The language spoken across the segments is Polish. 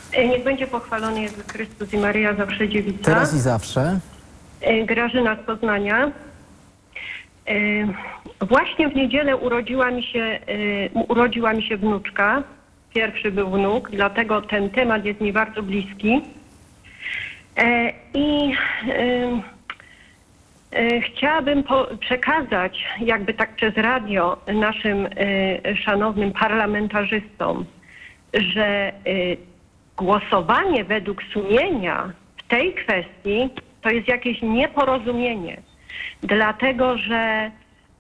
Niech będzie pochwalony Jezus Chrystus i Maryja zawsze dziewica. Teraz i zawsze. Grażyna z Poznania. Właśnie w niedzielę urodziła mi się wnuczka. Pierwszy był wnuk, dlatego ten temat jest mi bardzo bliski. Chciałabym przekazać jakby tak przez radio naszym szanownym parlamentarzystom, że głosowanie według sumienia w tej kwestii to jest jakieś nieporozumienie, dlatego że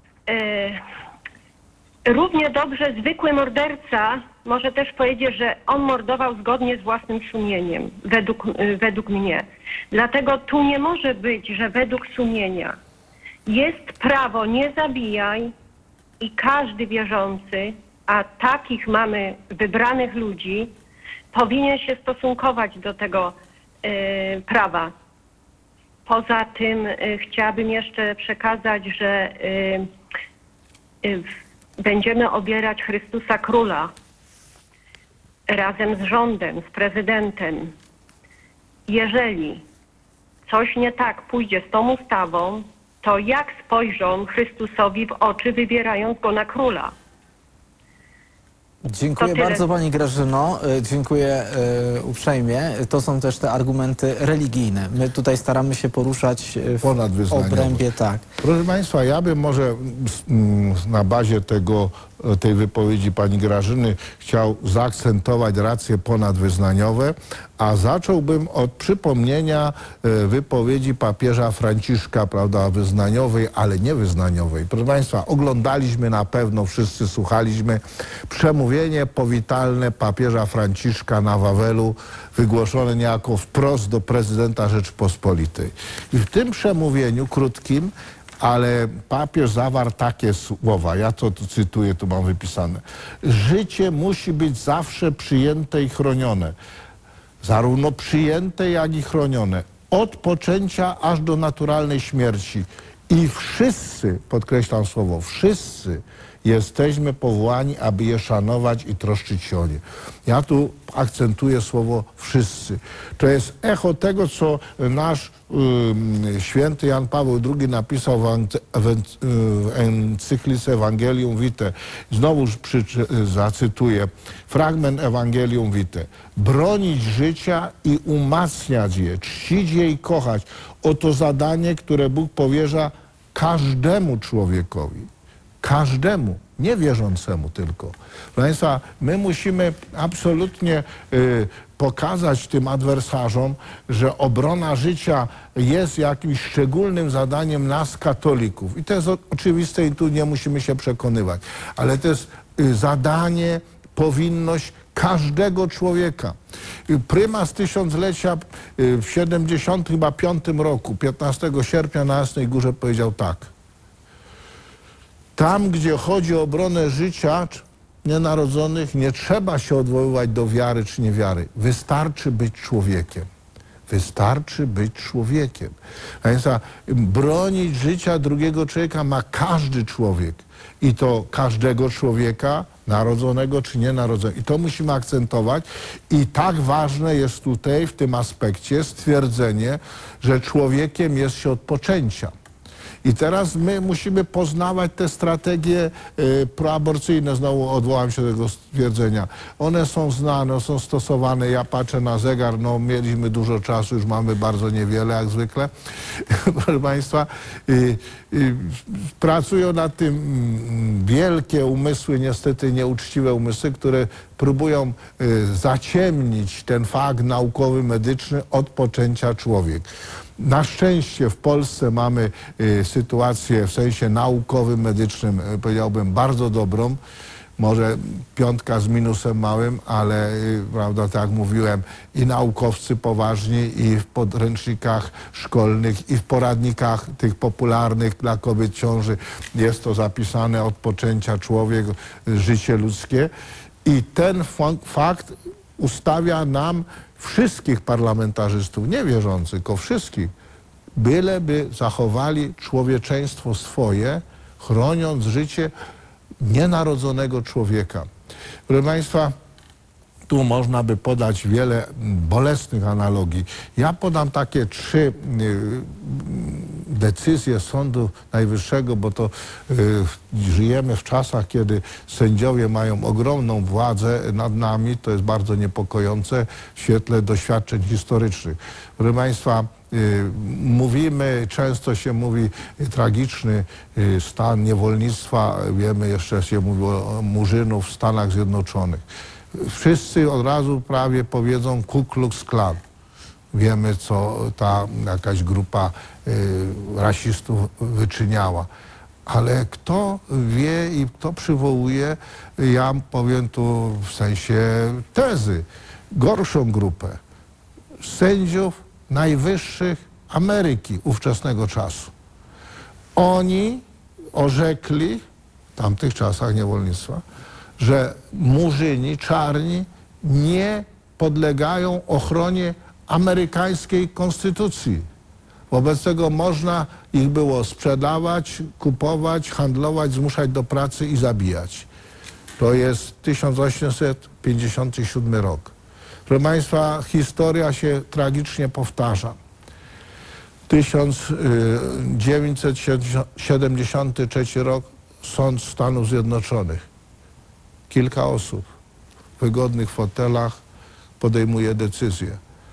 równie dobrze zwykły morderca może też powiedzieć, że on mordował zgodnie z własnym sumieniem, według mnie. Dlatego tu nie może być, że według sumienia jest prawo nie zabijaj i każdy wierzący, a takich mamy wybranych ludzi, powinien się stosunkować do tego prawa. Poza tym chciałabym jeszcze przekazać, że będziemy obierać Chrystusa Króla razem z rządem, z prezydentem. Jeżeli coś nie tak pójdzie z tą ustawą, to jak spojrzą Chrystusowi w oczy, wybierając go na króla? Dziękuję bardzo Pani Grażyno, dziękuję uprzejmie. To są też te argumenty religijne. My tutaj staramy się poruszać w obrębie, tak. Proszę Państwa, ja bym może na bazie tej wypowiedzi Pani Grażyny chciał zaakcentować racje ponadwyznaniowe, a zacząłbym od przypomnienia wypowiedzi papieża Franciszka, prawda, wyznaniowej, ale niewyznaniowej. Proszę Państwa, oglądaliśmy na pewno, wszyscy słuchaliśmy przemówienie powitalne papieża Franciszka na Wawelu, wygłoszone niejako wprost do prezydenta Rzeczypospolitej. I w tym przemówieniu krótkim, ale papież zawarł takie słowa, ja to cytuję, tu mam wypisane. Życie musi być zawsze przyjęte i chronione. Zarówno przyjęte, jak i chronione. Od poczęcia aż do naturalnej śmierci. I wszyscy, podkreślam słowo, wszyscy jesteśmy powołani, aby je szanować i troszczyć się o nie. Ja tu akcentuję słowo wszyscy. To jest echo tego, co nasz święty Jan Paweł II napisał w encyklice Evangelium Vitae. Znowu zacytuję fragment Evangelium Vitae. Bronić życia i umacniać je, czcić je i kochać. Oto zadanie, które Bóg powierza każdemu człowiekowi. Każdemu, nie wierzącemu tylko. Proszę Państwa, my musimy absolutnie pokazać tym adwersarzom, że obrona życia jest jakimś szczególnym zadaniem nas, katolików. I to jest oczywiste i tu nie musimy się przekonywać. Ale to jest zadanie, powinność każdego człowieka. Prymas tysiąclecia w 75 roku, 15 sierpnia na Jasnej Górze powiedział tak. Tam, gdzie chodzi o obronę życia nienarodzonych, nie trzeba się odwoływać do wiary czy niewiary. Wystarczy być człowiekiem. Wystarczy być człowiekiem. Więc bronić życia drugiego człowieka ma każdy człowiek. I to każdego człowieka, narodzonego czy nienarodzonego. I to musimy akcentować. I tak ważne jest tutaj w tym aspekcie stwierdzenie, że człowiekiem jest się od poczęcia. I teraz my musimy poznawać te strategie proaborcyjne, znowu odwołam się do tego stwierdzenia. One są znane, są stosowane. Ja patrzę na zegar, no mieliśmy dużo czasu, już mamy bardzo niewiele jak zwykle. Proszę Państwa, pracują nad tym wielkie umysły, niestety nieuczciwe umysły, które próbują zaciemnić ten fakt naukowy, medyczny od poczęcia człowiek. Na szczęście w Polsce mamy sytuację w sensie naukowym, medycznym, powiedziałbym, bardzo dobrą. Może piątka z minusem małym, ale prawda, tak jak mówiłem, i naukowcy poważni, i w podręcznikach szkolnych, i w poradnikach tych popularnych dla kobiet ciąży jest to zapisane od poczęcia człowiek, życie ludzkie. I ten fakt ustawia nam wszystkich parlamentarzystów, nie wierzących, tylko wszystkich, byleby zachowali człowieczeństwo swoje, chroniąc życie nienarodzonego człowieka. Proszę Państwa, Tu można by podać wiele bolesnych analogii. Ja podam takie 3 decyzje Sądu Najwyższego, bo to żyjemy w czasach, kiedy sędziowie mają ogromną władzę nad nami. To jest bardzo niepokojące w świetle doświadczeń historycznych. Proszę Państwa, mówimy, często się mówi tragiczny stan niewolnictwa. Wiemy, jeszcze się mówi o Murzynów w Stanach Zjednoczonych. Wszyscy od razu prawie powiedzą Ku Klux Klan. Wiemy, co ta jakaś grupa rasistów wyczyniała. Ale kto wie i kto przywołuje, ja powiem tu w sensie tezy, gorszą grupę sędziów najwyższych Ameryki ówczesnego czasu. Oni orzekli w tamtych czasach niewolnictwa, że Murzyni, czarni nie podlegają ochronie amerykańskiej konstytucji. Wobec tego można ich było sprzedawać, kupować, handlować, zmuszać do pracy i zabijać. To jest 1857 rok. Proszę Państwa, historia się tragicznie powtarza. 1973 rok, Sąd Stanów Zjednoczonych. Kilka osób w wygodnych fotelach podejmuje decyzję.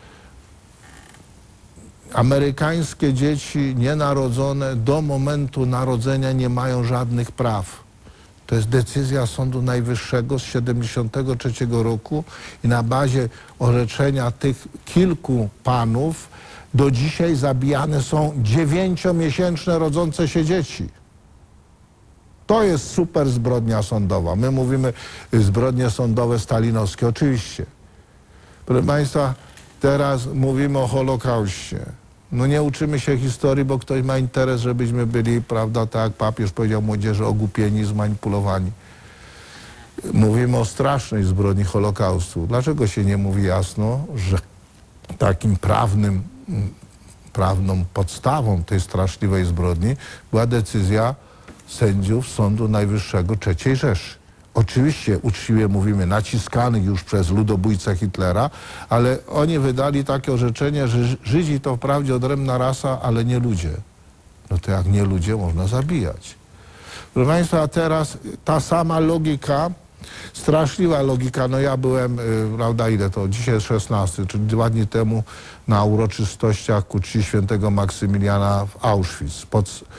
Amerykańskie dzieci nienarodzone do momentu narodzenia nie mają żadnych praw. To jest decyzja Sądu Najwyższego z 1973 roku i na bazie orzeczenia tych kilku panów do dzisiaj zabijane są 9-miesięczne rodzące się dzieci. To jest super zbrodnia sądowa. My mówimy zbrodnie sądowe stalinowskie, oczywiście. Proszę Państwa, teraz mówimy o Holokauście. No nie uczymy się historii, bo ktoś ma interes, żebyśmy byli, prawda, tak jak papież powiedział młodzieży, ogłupieni, zmanipulowani. Mówimy o strasznej zbrodni Holokaustu. Dlaczego się nie mówi jasno, że takim prawną podstawą tej straszliwej zbrodni była decyzja sędziów Sądu Najwyższego III Rzeszy? Oczywiście uczciwie mówimy naciskanych już przez ludobójcę Hitlera, ale oni wydali takie orzeczenie, że Żydzi to wprawdzie odrębna rasa, ale nie ludzie. No to jak nie ludzie można zabijać. Proszę Państwa, a teraz ta sama logika, straszliwa logika. No ja byłem, prawda, ile to? Dzisiaj jest 16, czyli 2 dni temu na uroczystościach ku czci świętego Maksymiliana w Auschwitz,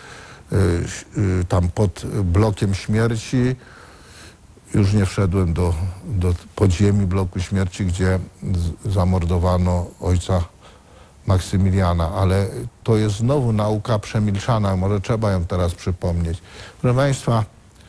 tam pod blokiem śmierci. Już nie wszedłem do podziemi bloku śmierci, gdzie zamordowano ojca Maksymiliana, ale to jest znowu nauka przemilczana, może trzeba ją teraz przypomnieć. Proszę Państwa,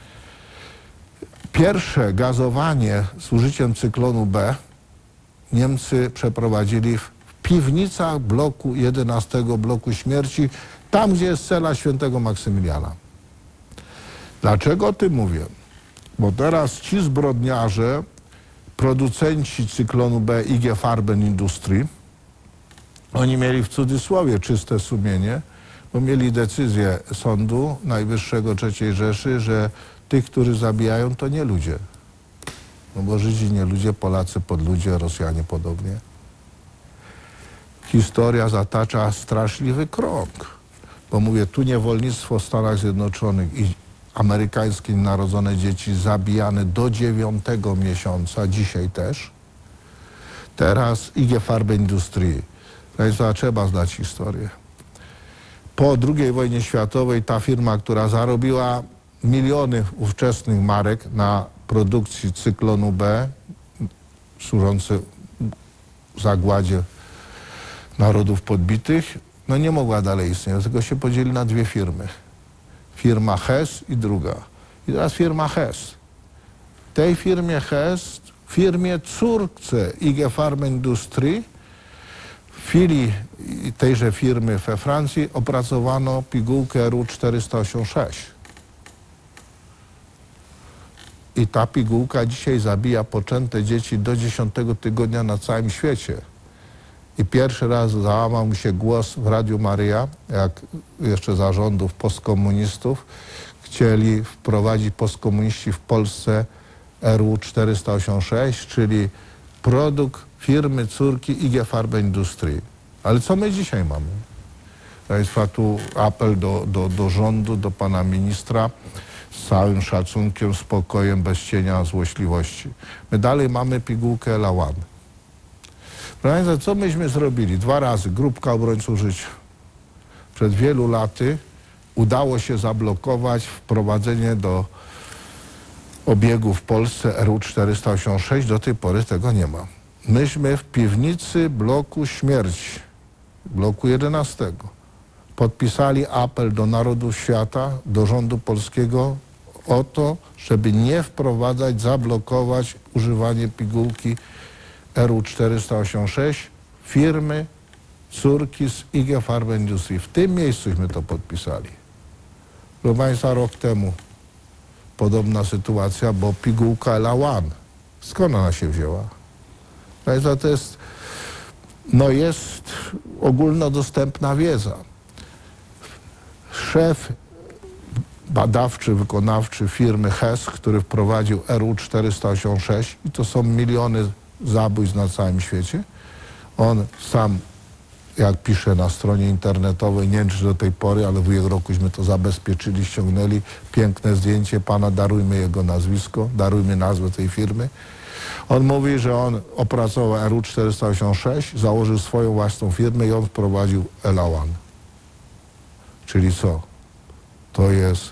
pierwsze gazowanie z użyciem cyklonu B Niemcy przeprowadzili w piwnicach bloku 11, bloku śmierci, tam gdzie jest cela świętego Maksymiliana. Dlaczego o tym mówię? Bo teraz ci zbrodniarze, producenci cyklonu B IG Farben Industrie, oni mieli w cudzysłowie czyste sumienie, bo mieli decyzję Sądu Najwyższego III Rzeszy, że tych, którzy zabijają, to nie ludzie. No bo Żydzi nie ludzie, Polacy podludzie, Rosjanie podobnie. Historia zatacza straszliwy krąg, bo mówię, tu niewolnictwo w Stanach Zjednoczonych i amerykańskie narodzone dzieci zabijane do 9 miesiąca, dzisiaj też. Teraz IG Farben Industrie. Państwa, trzeba znać historię. Po II wojnie światowej ta firma, która zarobiła miliony ówczesnych marek na produkcji cyklonu B, służący zagładzie narodów podbitych, no nie mogła dalej istnieć, tylko się podzieli na 2 firmy. Firma Hess i druga. I teraz firma Hess. Tej firmie Hess, firmie córce IG Farben Industrie, w filii tejże firmy we Francji opracowano pigułkę RU-486. I ta pigułka dzisiaj zabija poczęte dzieci do 10 tygodnia na całym świecie. I pierwszy raz załamał mi się głos w Radiu Maryja, jak jeszcze za rządów postkomunistów chcieli wprowadzić postkomuniści w Polsce RU-486, czyli produkt firmy córki IG Farben Industrii. Ale co my dzisiaj mamy? Państwa, tu apel do rządu, do pana ministra z całym szacunkiem, spokojem, bez cienia złośliwości. My dalej mamy pigułkę Elawan. Proszę Państwa, co myśmy zrobili? 2 razy Grupka Obrońców Życia. Przed wielu laty udało się zablokować wprowadzenie do obiegu w Polsce RU 486. Do tej pory tego nie ma. Myśmy w piwnicy bloku śmierci, bloku 11, podpisali apel do narodów świata, do rządu polskiego o to, żeby nie wprowadzać, zablokować używanie pigułki RU 486 firmy córki z IG Farben Industrii. W tym miejscuśmy to podpisali. Proszę Państwa, rok temu podobna sytuacja, bo pigułka Elawan, skąd ona się wzięła? Państwa, to jest, no jest ogólnodostępna wiedza. Szef badawczy, wykonawczy firmy HES, który wprowadził RU 486 i to są miliony zabójstw na całym świecie. On sam, jak pisze na stronie internetowej, nie wiem czy do tej pory, ale w ubiegłym rokuśmy to zabezpieczyli, ściągnęli piękne zdjęcie pana, darujmy jego nazwisko, darujmy nazwę tej firmy. On mówi, że on opracował RU 486, założył swoją własną firmę i on wprowadził Elawan. Czyli co? To jest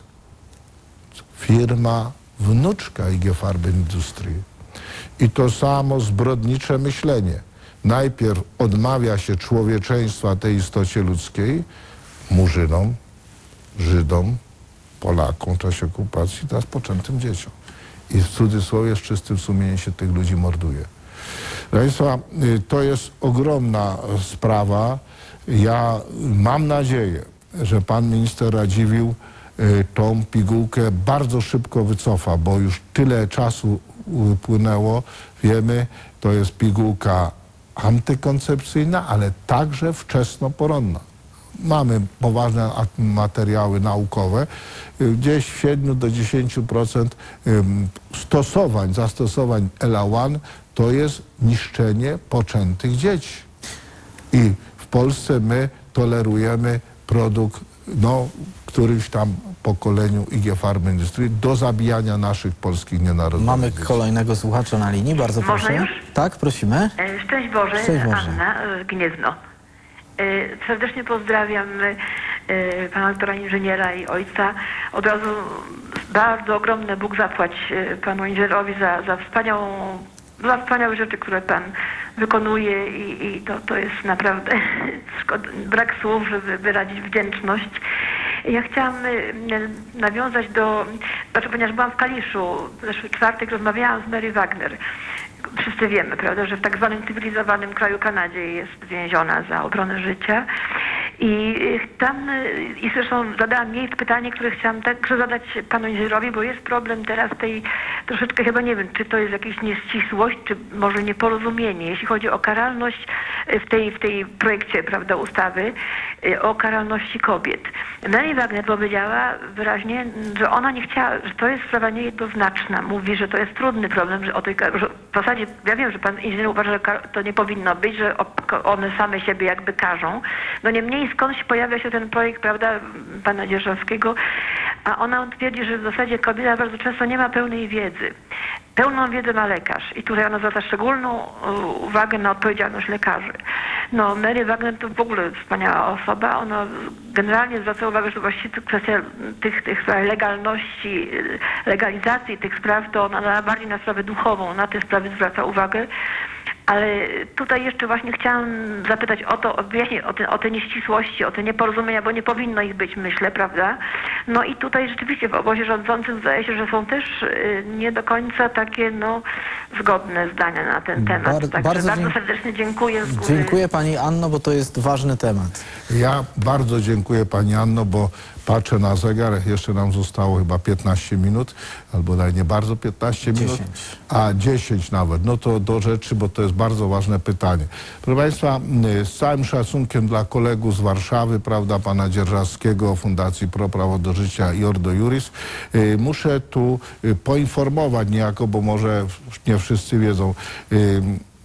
firma wnuczka IG Farben Industrii. I to samo zbrodnicze myślenie. Najpierw odmawia się człowieczeństwa tej istocie ludzkiej, Murzynom, Żydom, Polakom w czasie okupacji, teraz poczętym dzieciom. I w cudzysłowie z czystym sumieniem się tych ludzi morduje. Proszę Państwa, to jest ogromna sprawa. Ja mam nadzieję, że pan minister Radziwiłł tą pigułkę bardzo szybko wycofa, bo już tyle czasu upłynęło. Wiemy, to jest pigułka antykoncepcyjna, ale także wczesnoporonna. Mamy poważne materiały naukowe. Gdzieś w 7 do 10% zastosowań Elawan to jest niszczenie poczętych dzieci. I w Polsce my tolerujemy produkt, no, którymś tam pokoleniu IG Farben Industrii do zabijania naszych polskich nienarodzonych Mamy dzieci. kolejnego słuchacza na linii, bardzo Można proszę. już? Tak, prosimy. Szczęść Boże, Szczęść Boże. Anna z Gniewno. Serdecznie pozdrawiam pana doktora inżyniera i ojca. Od razu bardzo ogromny Bóg zapłać panu inżynierowi za wspaniałe rzeczy, które pan wykonuje i to jest naprawdę brak słów, żeby wyrazić wdzięczność. Ja chciałam nawiązać ponieważ byłam w Kaliszu, w zeszły czwartek rozmawiałam z Mary Wagner. Wszyscy wiemy, prawda, że w tak zwanym cywilizowanym kraju Kanadzie jest więziona za obronę życia. I zresztą zadałam jej pytanie, które chciałam także zadać panu inżynierowi, bo jest problem teraz troszeczkę chyba nie wiem, czy to jest jakaś nieścisłość, czy może nieporozumienie, jeśli chodzi o karalność w tej projekcie, prawda, ustawy o karalności kobiet. Mary Wagner powiedziała wyraźnie, że ona nie chciała, że to jest sprawa niejednoznaczna. Mówi, że to jest trudny problem, że w zasadzie, ja wiem, że pan inżynier uważa, że to nie powinno być, że one same siebie jakby karzą. No niemniej skąd się pojawia się ten projekt, prawda, pana Dzierżawskiego, a ona twierdzi, że w zasadzie kobieta bardzo często nie ma pełnej wiedzy. Pełną wiedzę ma lekarz i tutaj ona zwraca szczególną uwagę na odpowiedzialność lekarzy. No, Mary Wagner to w ogóle wspaniała osoba. Ona generalnie zwraca uwagę, że właściwie kwestia tych spraw legalności, legalizacji tych spraw, to ona bardziej na sprawę duchową, na te sprawy zwraca uwagę. Ale tutaj jeszcze właśnie chciałam zapytać o te nieścisłości, o te nieporozumienia, bo nie powinno ich być, myślę, prawda? No i tutaj rzeczywiście w obozie rządzącym zdaje się, że są też nie do końca takie, no, zgodne zdania na ten temat. Także bardzo serdecznie dziękuję z góry. Dziękuję pani Anno, bo to jest ważny temat. Ja bardzo dziękuję pani Anno, bo patrzę na zegar, jeszcze nam zostało chyba 15 minut, albo nie bardzo 15 minut, 10. a 10 nawet. No to do rzeczy, bo to jest bardzo ważne pytanie. Proszę Państwa, z całym szacunkiem dla kolegów z Warszawy, prawda, pana Dzierżawskiego, Fundacji Pro Prawo do Życia i Ordo Juris, muszę tu poinformować niejako, bo może nie wszyscy wiedzą,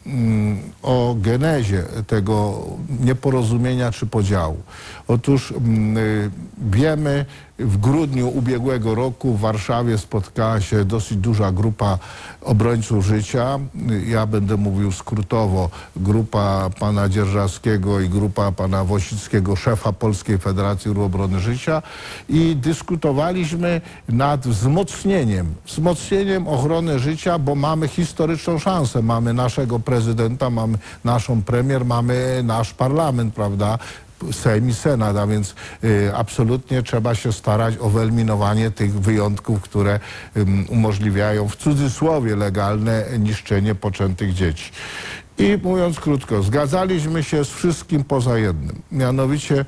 o genezie tego nieporozumienia czy podziału. Otóż wiemy, w grudniu ubiegłego roku w Warszawie spotkała się dosyć duża grupa obrońców życia. Ja będę mówił skrótowo. Grupa pana Dzierżawskiego i grupa pana Wosickiego, szefa Polskiej Federacji Ruchu Obrony Życia, i dyskutowaliśmy nad wzmocnieniem ochrony życia, bo mamy historyczną szansę. Mamy naszego prezydenta, mamy naszą premier, mamy nasz parlament, prawda? Sejm i Senat, a więc absolutnie trzeba się starać o wyeliminowanie tych wyjątków, które umożliwiają w cudzysłowie legalne niszczenie poczętych dzieci. I mówiąc krótko, zgadzaliśmy się z wszystkim poza jednym. Mianowicie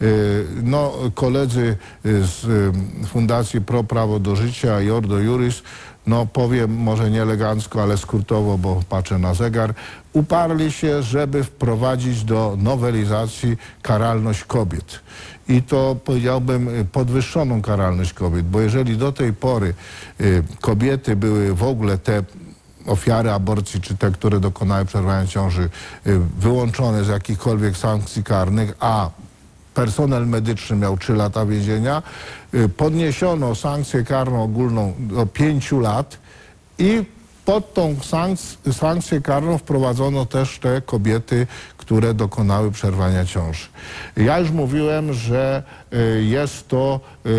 koledzy z Fundacji Pro Prawo do Życia i Ordo Iuris, powiem może nie elegancko, ale skrótowo, bo patrzę na zegar, uparli się, żeby wprowadzić do nowelizacji karalność kobiet. I to, powiedziałbym, podwyższoną karalność kobiet, bo jeżeli do tej pory kobiety były w ogóle te ofiary aborcji, czy te, które dokonały przerwania ciąży, wyłączone z jakichkolwiek sankcji karnych, a personel medyczny miał 3 lata więzienia, podniesiono sankcję karną ogólną do 5 lat i pod tą sankcję karną wprowadzono też te kobiety, które dokonały przerwania ciąży. Ja już mówiłem, że jest to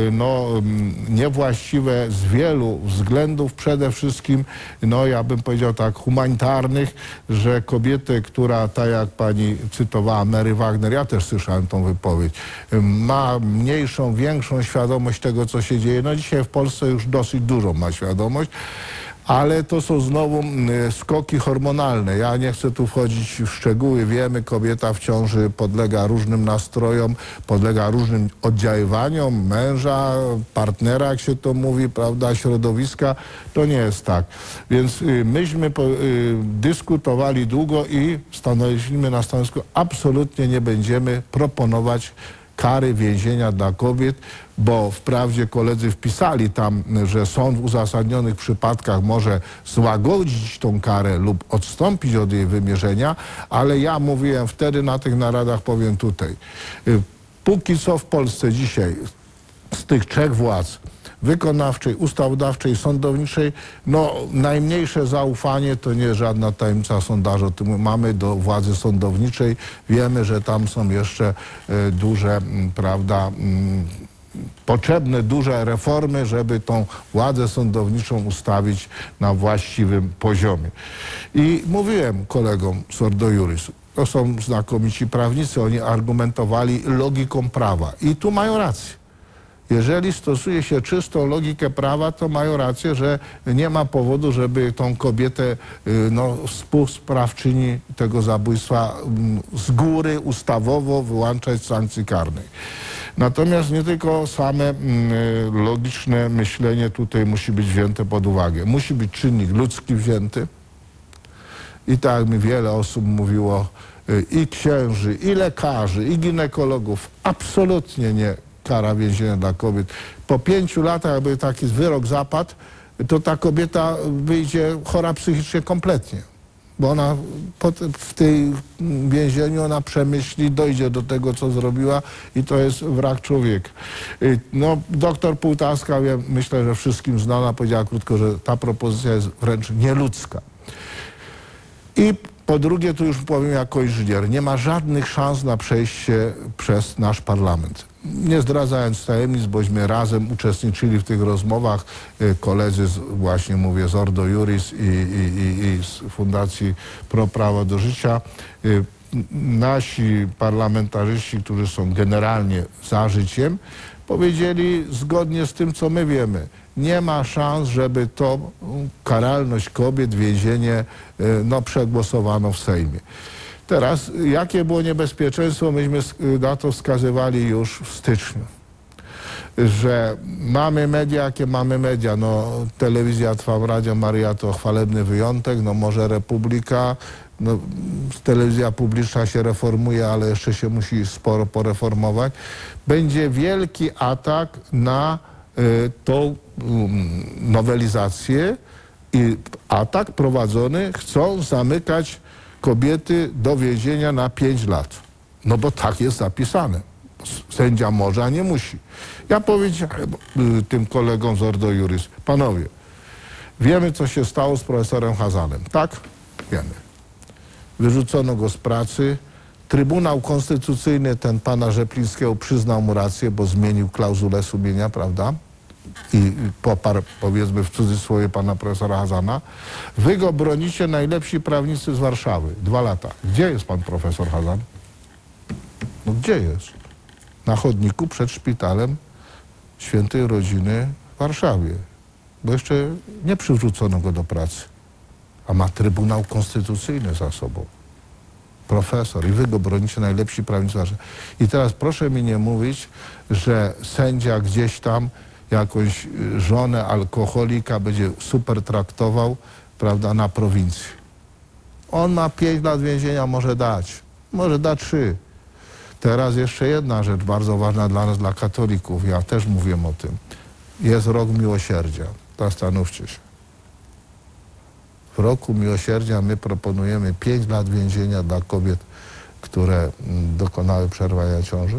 niewłaściwe z wielu względów, przede wszystkim, ja bym powiedział tak, humanitarnych, że kobietę, która, tak jak pani cytowała, Mary Wagner, ja też słyszałem tą wypowiedź, ma mniejszą, większą świadomość tego, co się dzieje. Dzisiaj w Polsce już dosyć dużą ma świadomość, ale to są znowu skoki hormonalne. Ja nie chcę tu wchodzić w szczegóły. Wiemy, kobieta w ciąży podlega różnym nastrojom, podlega różnym oddziaływaniom męża, partnera, jak się to mówi, prawda, środowiska. To nie jest tak. Więc myśmy dyskutowali długo i stanowiliśmy na stanowisku, absolutnie nie będziemy proponować kary więzienia dla kobiet, bo wprawdzie koledzy wpisali tam, że sąd w uzasadnionych przypadkach może złagodzić tą karę lub odstąpić od jej wymierzenia, ale ja mówiłem wtedy na tych naradach, powiem tutaj. Póki co w Polsce dzisiaj z tych 3 władz, wykonawczej, ustawodawczej, sądowniczej, najmniejsze zaufanie, to nie jest żadna tajemnica sondażu, mamy do władzy sądowniczej. Wiemy, że tam są jeszcze duże, prawda, potrzebne duże reformy, żeby tą władzę sądowniczą ustawić na właściwym poziomie. I mówiłem kolegom z Ordo Iuris, to są znakomici prawnicy, oni argumentowali logiką prawa i tu mają rację. Jeżeli stosuje się czystą logikę prawa, to mają rację, że nie ma powodu, żeby tą kobietę, współsprawczyni tego zabójstwa z góry ustawowo wyłączać z sankcji karnej. Natomiast nie tylko same logiczne myślenie tutaj musi być wzięte pod uwagę. Musi być czynnik ludzki wzięty. I tak jak mi wiele osób mówiło, i księży, i lekarzy, i ginekologów, absolutnie nie kara więzienia dla kobiet. Po 5 latach, jakby taki wyrok zapadł, to ta kobieta wyjdzie chora psychicznie kompletnie. Bo ona w tej więzieniu ona przemyśli, dojdzie do tego, co zrobiła i to jest wrak człowieka. Doktor Półtaska, myślę, że wszystkim znana, powiedziała krótko, że ta propozycja jest wręcz nieludzka. I po drugie, tu już powiem jako inżynier, nie ma żadnych szans na przejście przez nasz parlament. Nie zdradzając tajemnic, bośmy razem uczestniczyli w tych rozmowach, koledzy właśnie mówię z Ordo Iuris i z Fundacji Pro Prawo do Życia. Nasi parlamentarzyści, którzy są generalnie za życiem, powiedzieli zgodnie z tym, co my wiemy. Nie ma szans, żeby to karalność kobiet, więzienie, przegłosowano w Sejmie. Teraz, jakie było niebezpieczeństwo, myśmy na to wskazywali już w styczniu. Że mamy media, jakie mamy media. Telewizja Trwam, Radio Maryja to chwalebny wyjątek, może Republika. Telewizja publiczna się reformuje, ale jeszcze się musi sporo poreformować. Będzie wielki atak na tą nowelizację i atak prowadzony, chcą zamykać kobiety do więzienia na 5 lat. No bo tak jest zapisane. Sędzia może, a nie musi. Ja powiedziałem tym kolegom z Ordo Iuris, panowie, wiemy, co się stało z profesorem Chazanem, tak? Wiemy. Wyrzucono go z pracy. Trybunał Konstytucyjny, ten pana Rzeplińskiego, przyznał mu rację, bo zmienił klauzulę sumienia, prawda? I poparł, powiedzmy w cudzysłowie, pana profesora Chazana. Wy go bronicie, najlepsi prawnicy z Warszawy. 2 lata. Gdzie jest pan profesor Chazan? No gdzie jest? Na chodniku przed szpitalem Świętej Rodziny w Warszawie. Bo jeszcze nie przywrócono go do pracy. A ma Trybunał Konstytucyjny za sobą. Profesor. I wy go bronicie, najlepsi prawnicy. I teraz proszę mi nie mówić, że sędzia gdzieś tam jakąś żonę alkoholika będzie super traktował, prawda, na prowincji. On ma 5 lat więzienia, może da 3. Teraz jeszcze jedna rzecz bardzo ważna dla nas, dla katolików. Ja też mówię o tym. Jest rok miłosierdzia. Zastanówcie się. W roku miłosierdzia my proponujemy 5 lat więzienia dla kobiet, które dokonały przerwania ciąży.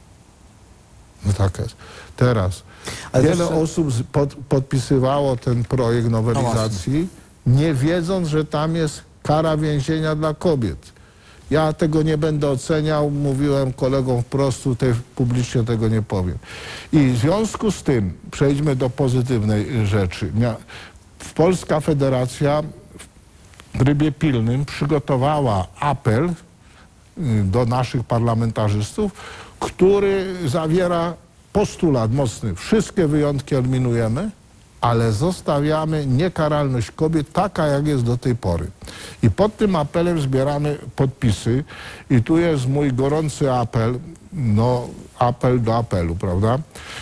No tak jest. Teraz wiele osób podpisywało ten projekt nowelizacji, nie wiedząc, że tam jest kara więzienia dla kobiet. Ja tego nie będę oceniał, mówiłem kolegom wprost, tutaj publicznie tego nie powiem. I w związku z tym, przejdźmy do pozytywnej rzeczy. Polska Federacja w trybie pilnym przygotowała apel do naszych parlamentarzystów, który zawiera postulat mocny. Wszystkie wyjątki eliminujemy, ale zostawiamy niekaralność kobiet taka, jak jest do tej pory. I pod tym apelem zbieramy podpisy i tu jest mój gorący apel, no apel do apelu, prawda?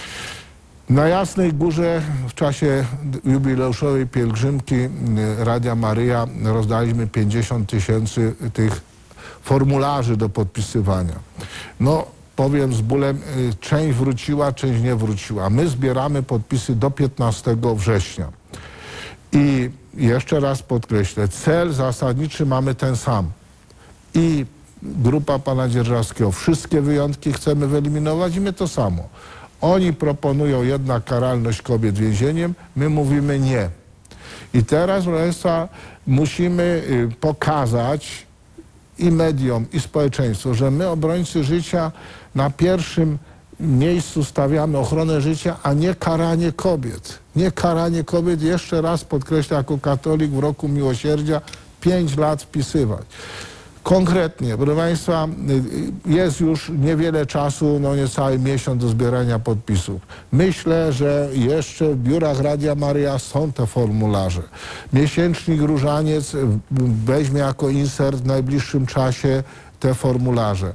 Na Jasnej Górze w czasie jubileuszowej pielgrzymki Radia Maryja rozdaliśmy 50 000 tych formularzy do podpisywania. No powiem z bólem, część wróciła, część nie wróciła. My zbieramy podpisy do 15 września. I jeszcze raz podkreślę, cel zasadniczy mamy ten sam. I grupa pana Dzierżawskiego, wszystkie wyjątki chcemy wyeliminować i my to samo. Oni proponują jednak karalność kobiet więzieniem, my mówimy nie. I teraz, proszę państwa, musimy pokazać i mediom, i społeczeństwu, że my, obrońcy życia, na pierwszym miejscu stawiamy ochronę życia, a nie karanie kobiet. Nie karanie kobiet, jeszcze raz podkreślę, jako katolik w roku miłosierdzia 5 lat wpisywać. Konkretnie, proszę państwa, jest już niewiele czasu, no niecały miesiąc do zbierania podpisów. Myślę, że jeszcze w biurach Radia Maryja są te formularze. Miesięcznik Różaniec weźmie jako insert w najbliższym czasie te formularze.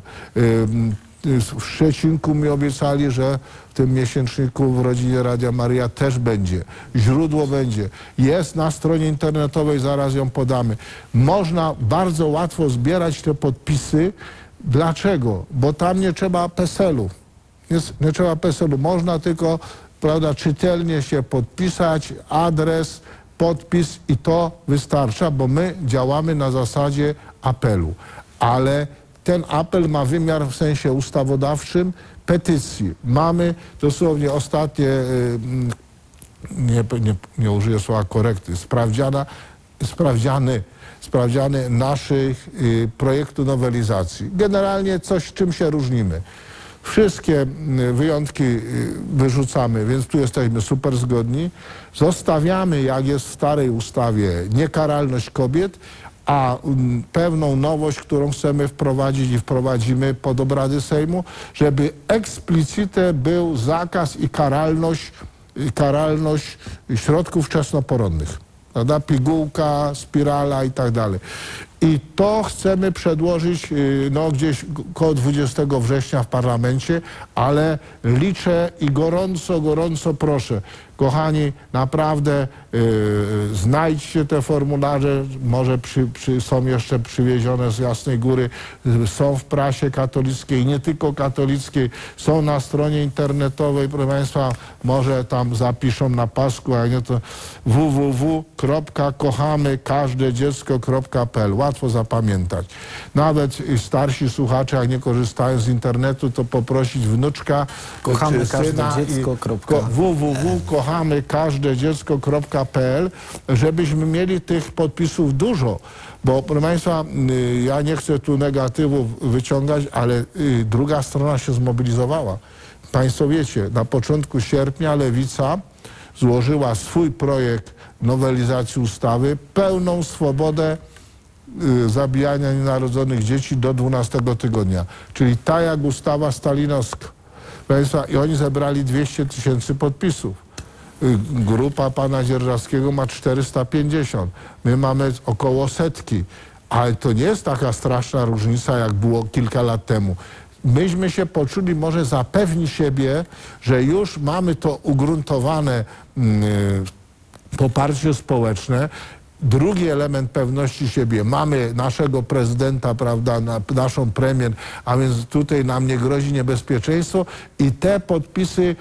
W Szczecinku mi obiecali, że w tym miesięczniku w rodzinie Radia Maryja też będzie. Źródło będzie. Jest na stronie internetowej, zaraz ją podamy. Można bardzo łatwo zbierać te podpisy. Dlaczego? Bo tam nie trzeba PESEL-u. Nie trzeba PESEL-u. Można tylko, prawda, czytelnie się podpisać, adres, podpis i to wystarcza, bo my działamy na zasadzie apelu. Ale ten apel ma wymiar w sensie ustawodawczym petycji. Mamy dosłownie ostatnie, nie użyję słowa korekty, sprawdziany naszych projektu nowelizacji. Generalnie coś, czym się różnimy. Wszystkie wyjątki wyrzucamy, więc tu jesteśmy super zgodni. Zostawiamy, jak jest w starej ustawie, niekaralność kobiet, a pewną nowość, którą chcemy wprowadzić i wprowadzimy pod obrady Sejmu, żeby eksplicite był zakaz i karalność środków wczesnoporodnych. Prawda? Pigułka, spirala i tak dalej. I to chcemy przedłożyć no, gdzieś koło 20 września w parlamencie, ale liczę i gorąco proszę, kochani, naprawdę znajdźcie te formularze, może są jeszcze przywiezione z Jasnej Góry, są w prasie katolickiej, nie tylko katolickiej, są na stronie internetowej, proszę państwa, może tam zapiszą na pasku, a nie to www.kochamykazdedziecko.pl. łatwo zapamiętać. Nawet starsi słuchacze, jak nie korzystają z internetu, to poprosić wnuczka Kochamy czy każde syna dziecko. www.kochamy-każde-dziecko.pl, żebyśmy mieli tych podpisów dużo. Bo, proszę Państwa, ja nie chcę tu negatywów wyciągać, ale druga strona się zmobilizowała. Państwo wiecie, na początku sierpnia Lewica złożyła swój projekt nowelizacji ustawy, pełną swobodę zabijania nienarodzonych dzieci do 12 tygodnia. Czyli tak jak ustawa stalinowska. Państwa, i oni zebrali 200 000 podpisów. Grupa pana Dzierżawskiego ma 450. My mamy około 100. Ale to nie jest taka straszna różnica, jak było kilka lat temu. Myśmy się poczuli może za pewni siebie, że już mamy to ugruntowane poparcie społeczne. Drugi element pewności siebie. Mamy naszego prezydenta, prawda, naszą premier, a więc tutaj nam nie grozi niebezpieczeństwo i te podpisy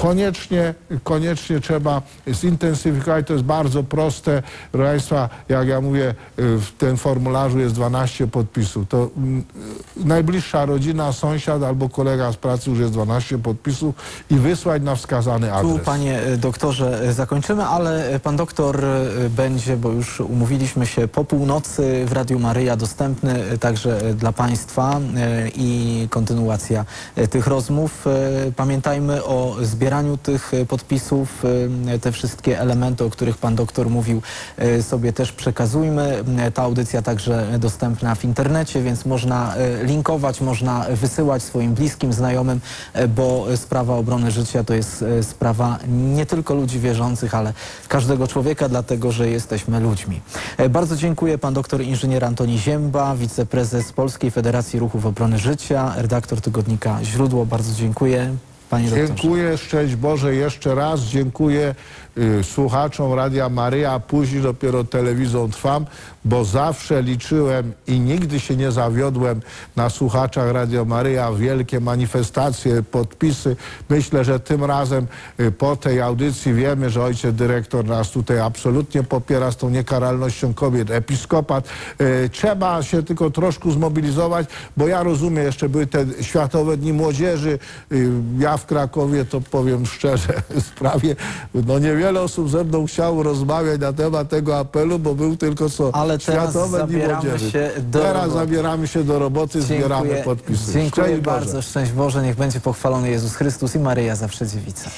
koniecznie trzeba zintensyfikować. To jest bardzo proste. Proszę Państwa, jak ja mówię, w tym formularzu jest 12 podpisów. To najbliższa rodzina, sąsiad albo kolega z pracy już jest 12 podpisów i wysłać na wskazany adres. Tu, panie doktorze, zakończymy, ale pan doktor będzie, bo już umówiliśmy się, po północy w Radiu Maryja dostępny także dla państwa i kontynuacja tych rozmów. Pamiętajmy o zbieraniu tych podpisów, te wszystkie elementy, o których pan doktor mówił, sobie też przekazujmy. Ta audycja także dostępna w internecie, więc można linkować, można wysyłać swoim bliskim, znajomym, bo sprawa obrony życia to jest sprawa nie tylko ludzi wierzących, ale każdego człowieka, dlatego że jesteśmy ludźmi. Bardzo dziękuję, pan doktor inżynier Antoni Ziemba, wiceprezes Polskiej Federacji Ruchów Obrony Życia, redaktor tygodnika Źródło. Bardzo dziękuję. Panie doktorze. Dziękuję, szczęść Boże, jeszcze raz dziękuję słuchaczom Radia Maryja, a później dopiero telewizją Trwam, bo zawsze liczyłem i nigdy się nie zawiodłem na słuchaczach Radia Maryja. Wielkie manifestacje, podpisy. Myślę, że tym razem po tej audycji wiemy, że ojciec dyrektor nas tutaj absolutnie popiera z tą niekaralnością kobiet. Episkopat. Trzeba się tylko troszkę zmobilizować, bo ja rozumiem, jeszcze były te Światowe Dni Młodzieży. Ja w Krakowie, to powiem szczerze, sprawie, no niewiele osób ze mną chciało rozmawiać na temat tego apelu, bo był tylko co Ale teraz Światowe Dni Młodzieży. Teraz zabieramy się do roboty, zbieramy podpisy. Dziękuję Szczęść bardzo, Boże. szczęść Boże, niech będzie pochwalony Jezus Chrystus i Maryja zawsze dziewica.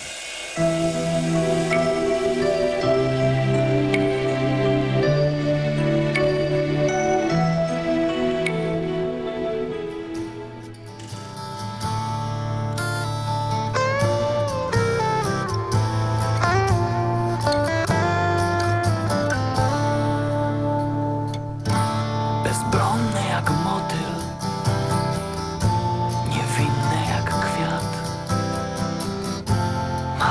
Bezbronny jak motyl, niewinny jak kwiat,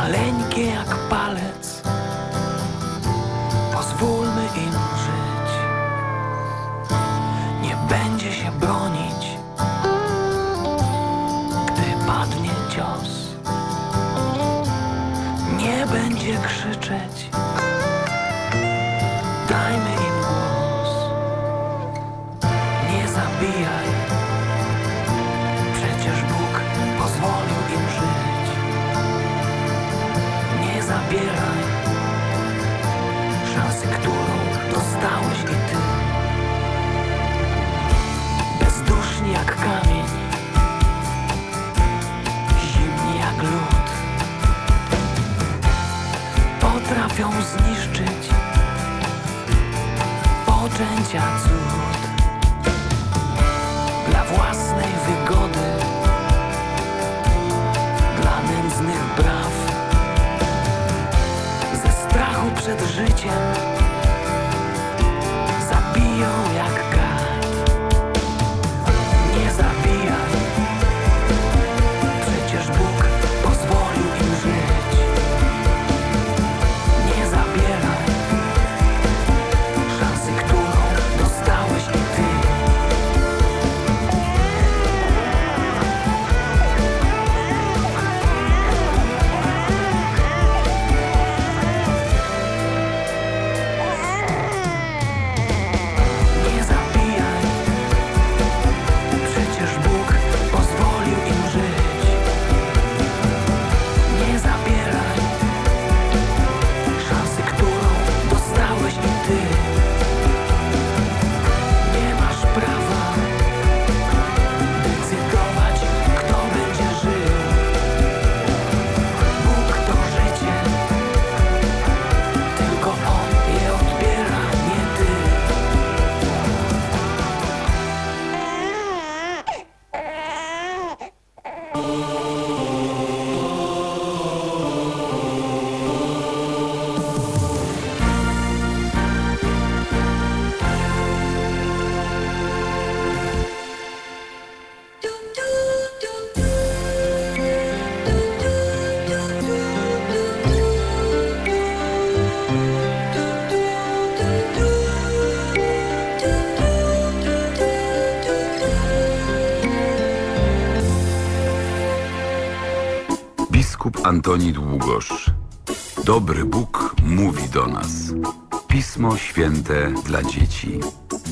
Biskup Antoni Długosz. Dobry Bóg mówi do nas. Pismo Święte dla dzieci.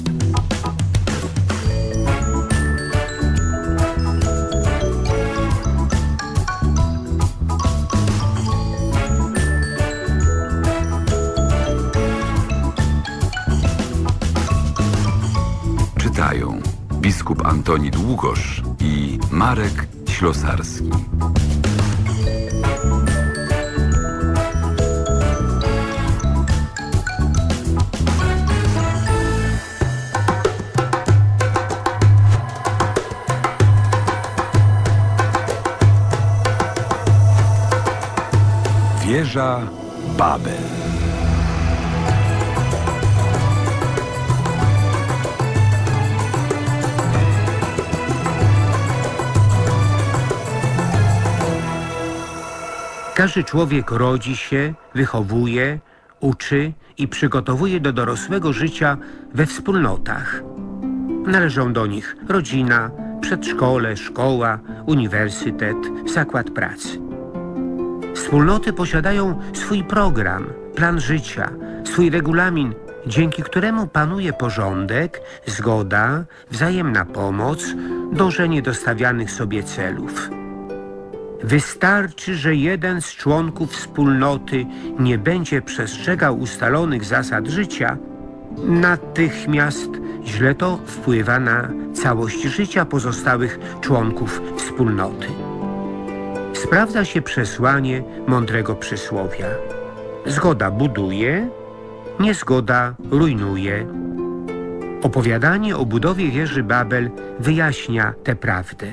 Czytają biskup Antoni Długosz i Marek Ślosarski. Wieża Babel. Każdy człowiek rodzi się, wychowuje, uczy i przygotowuje do dorosłego życia we wspólnotach. Należą do nich rodzina, przedszkole, szkoła, uniwersytet, zakład pracy. Wspólnoty posiadają swój program, plan życia, swój regulamin, dzięki któremu panuje porządek, zgoda, wzajemna pomoc, dążenie do stawianych sobie celów. Wystarczy, że jeden z członków wspólnoty nie będzie przestrzegał ustalonych zasad życia, natychmiast źle to wpływa na całość życia pozostałych członków wspólnoty. Sprawdza się przesłanie mądrego przysłowia. Zgoda buduje, niezgoda rujnuje. Opowiadanie o budowie wieży Babel wyjaśnia tę prawdę.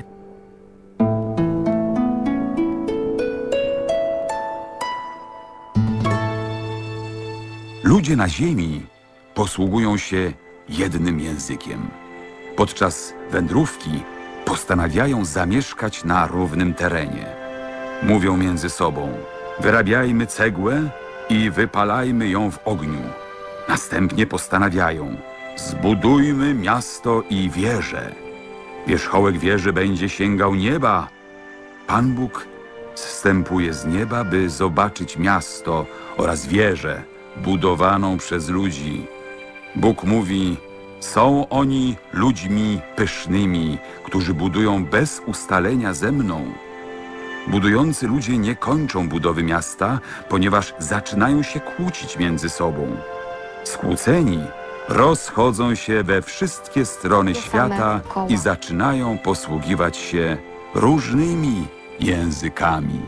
Ludzie na ziemi posługują się jednym językiem. Podczas wędrówki postanawiają zamieszkać na równym terenie. Mówią między sobą: wyrabiajmy cegłę i wypalajmy ją w ogniu. Następnie postanawiają: zbudujmy miasto i wieżę. Wierzchołek wieży będzie sięgał nieba. Pan Bóg zstępuje z nieba, by zobaczyć miasto oraz wieżę budowaną przez ludzi. Bóg mówi: są oni ludźmi pysznymi, którzy budują bez ustalenia ze mną. Budujący ludzie nie kończą budowy miasta, ponieważ zaczynają się kłócić między sobą. Skłóceni rozchodzą się we wszystkie strony świata i zaczynają posługiwać się różnymi językami.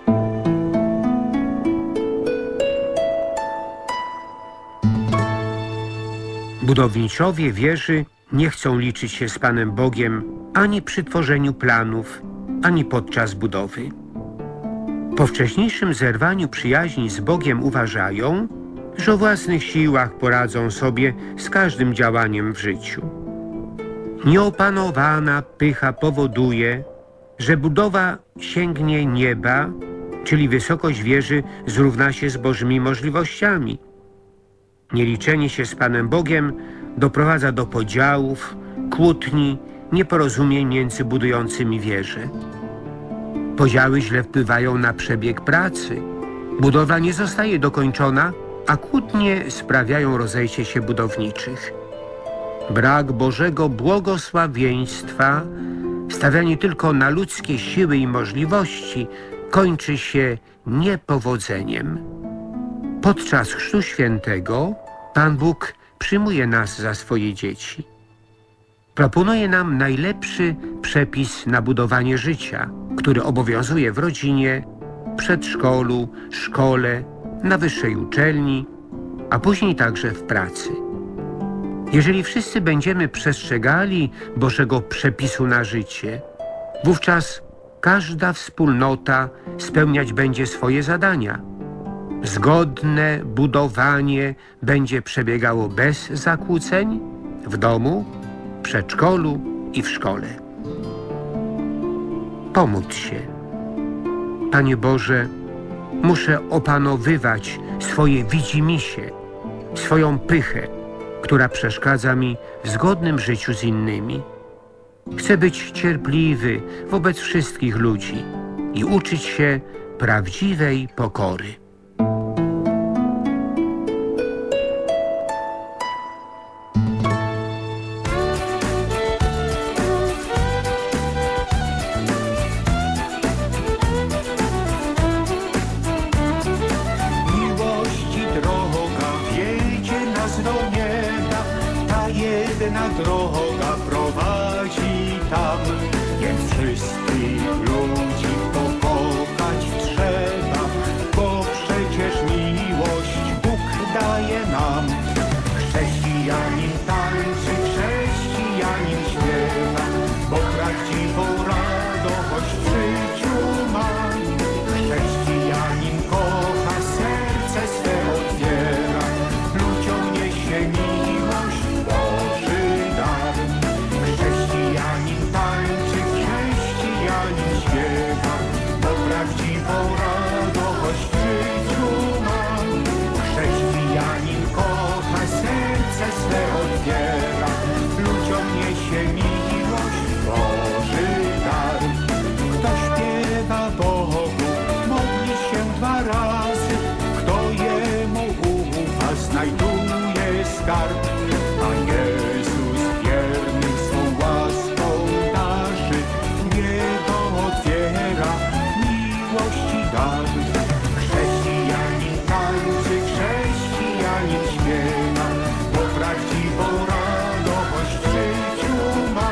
Budowniczowie wieży nie chcą liczyć się z Panem Bogiem ani przy tworzeniu planów, ani podczas budowy. Po wcześniejszym zerwaniu przyjaźni z Bogiem uważają, że o własnych siłach poradzą sobie z każdym działaniem w życiu. Nieopanowana pycha powoduje, że budowa sięgnie nieba, czyli wysokość wieży zrówna się z Bożymi możliwościami. Nieliczenie się z Panem Bogiem doprowadza do podziałów, kłótni, nieporozumień między budującymi wieże. Podziały źle wpływają na przebieg pracy. Budowa nie zostaje dokończona, a kłótnie sprawiają rozejście się budowniczych. Brak Bożego błogosławieństwa, stawianie tylko na ludzkie siły i możliwości, kończy się niepowodzeniem. Podczas Chrztu Świętego Pan Bóg przyjmuje nas za swoje dzieci. Proponuje nam najlepszy przepis na budowanie życia, który obowiązuje w rodzinie, przedszkolu, szkole, na wyższej uczelni, a później także w pracy. Jeżeli wszyscy będziemy przestrzegali Bożego przepisu na życie, wówczas każda wspólnota spełniać będzie swoje zadania. Zgodne budowanie będzie przebiegało bez zakłóceń w domu, w przedszkolu i w szkole. Pomódl się. Panie Boże, muszę opanowywać swoje widzimisię, swoją pychę, która przeszkadza mi w zgodnym życiu z innymi. Chcę być cierpliwy wobec wszystkich ludzi i uczyć się prawdziwej pokory. Miłości droga wiedzie nas do nieba, ta jedna droga prowadzi tam, więc wszystkich ludzi pokochać trzeba, bo przecież miłość Bóg daje nam. Chrześcijanin tańczy, chrześcijanin śpiewa, bo prawdziwą radość w życiu ma. Chrześcijanin kocha, serce swe otwiera, ludziom niesie miłość, Boży dar. Chrześcijanin tańczy, chrześcijanin śpiewa, bo prawdziwą radość w życiu ma. Chrześcijanin kocha, serce swe otwiera, ludziom niesie miłość, Boży dar. Kto śpiewa Bogu, modli się 2 razy, kto Jemu ufa, znajduje skarb. A Jezus wierny swą łaską darzy, niebo otwiera miłości dar. Chrześcijanin tańczy, chrześcijanin śpiewa, bo prawdziwą radość w życiu ma.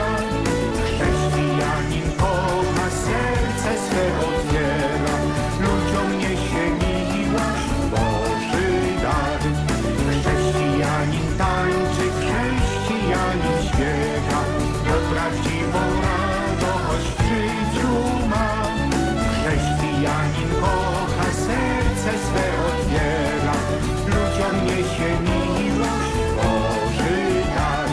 Chrześcijanin kocha, serce swe otwiera, ludziom niesie miłość, Boży dar. Chrześcijanin tańczy, chrześcijanin śpiewa, bo prawdziwą radość w życiu ma. Chrześcijanin kocha, serce swe otwiera, ludziom niesie miłość, Boży dar.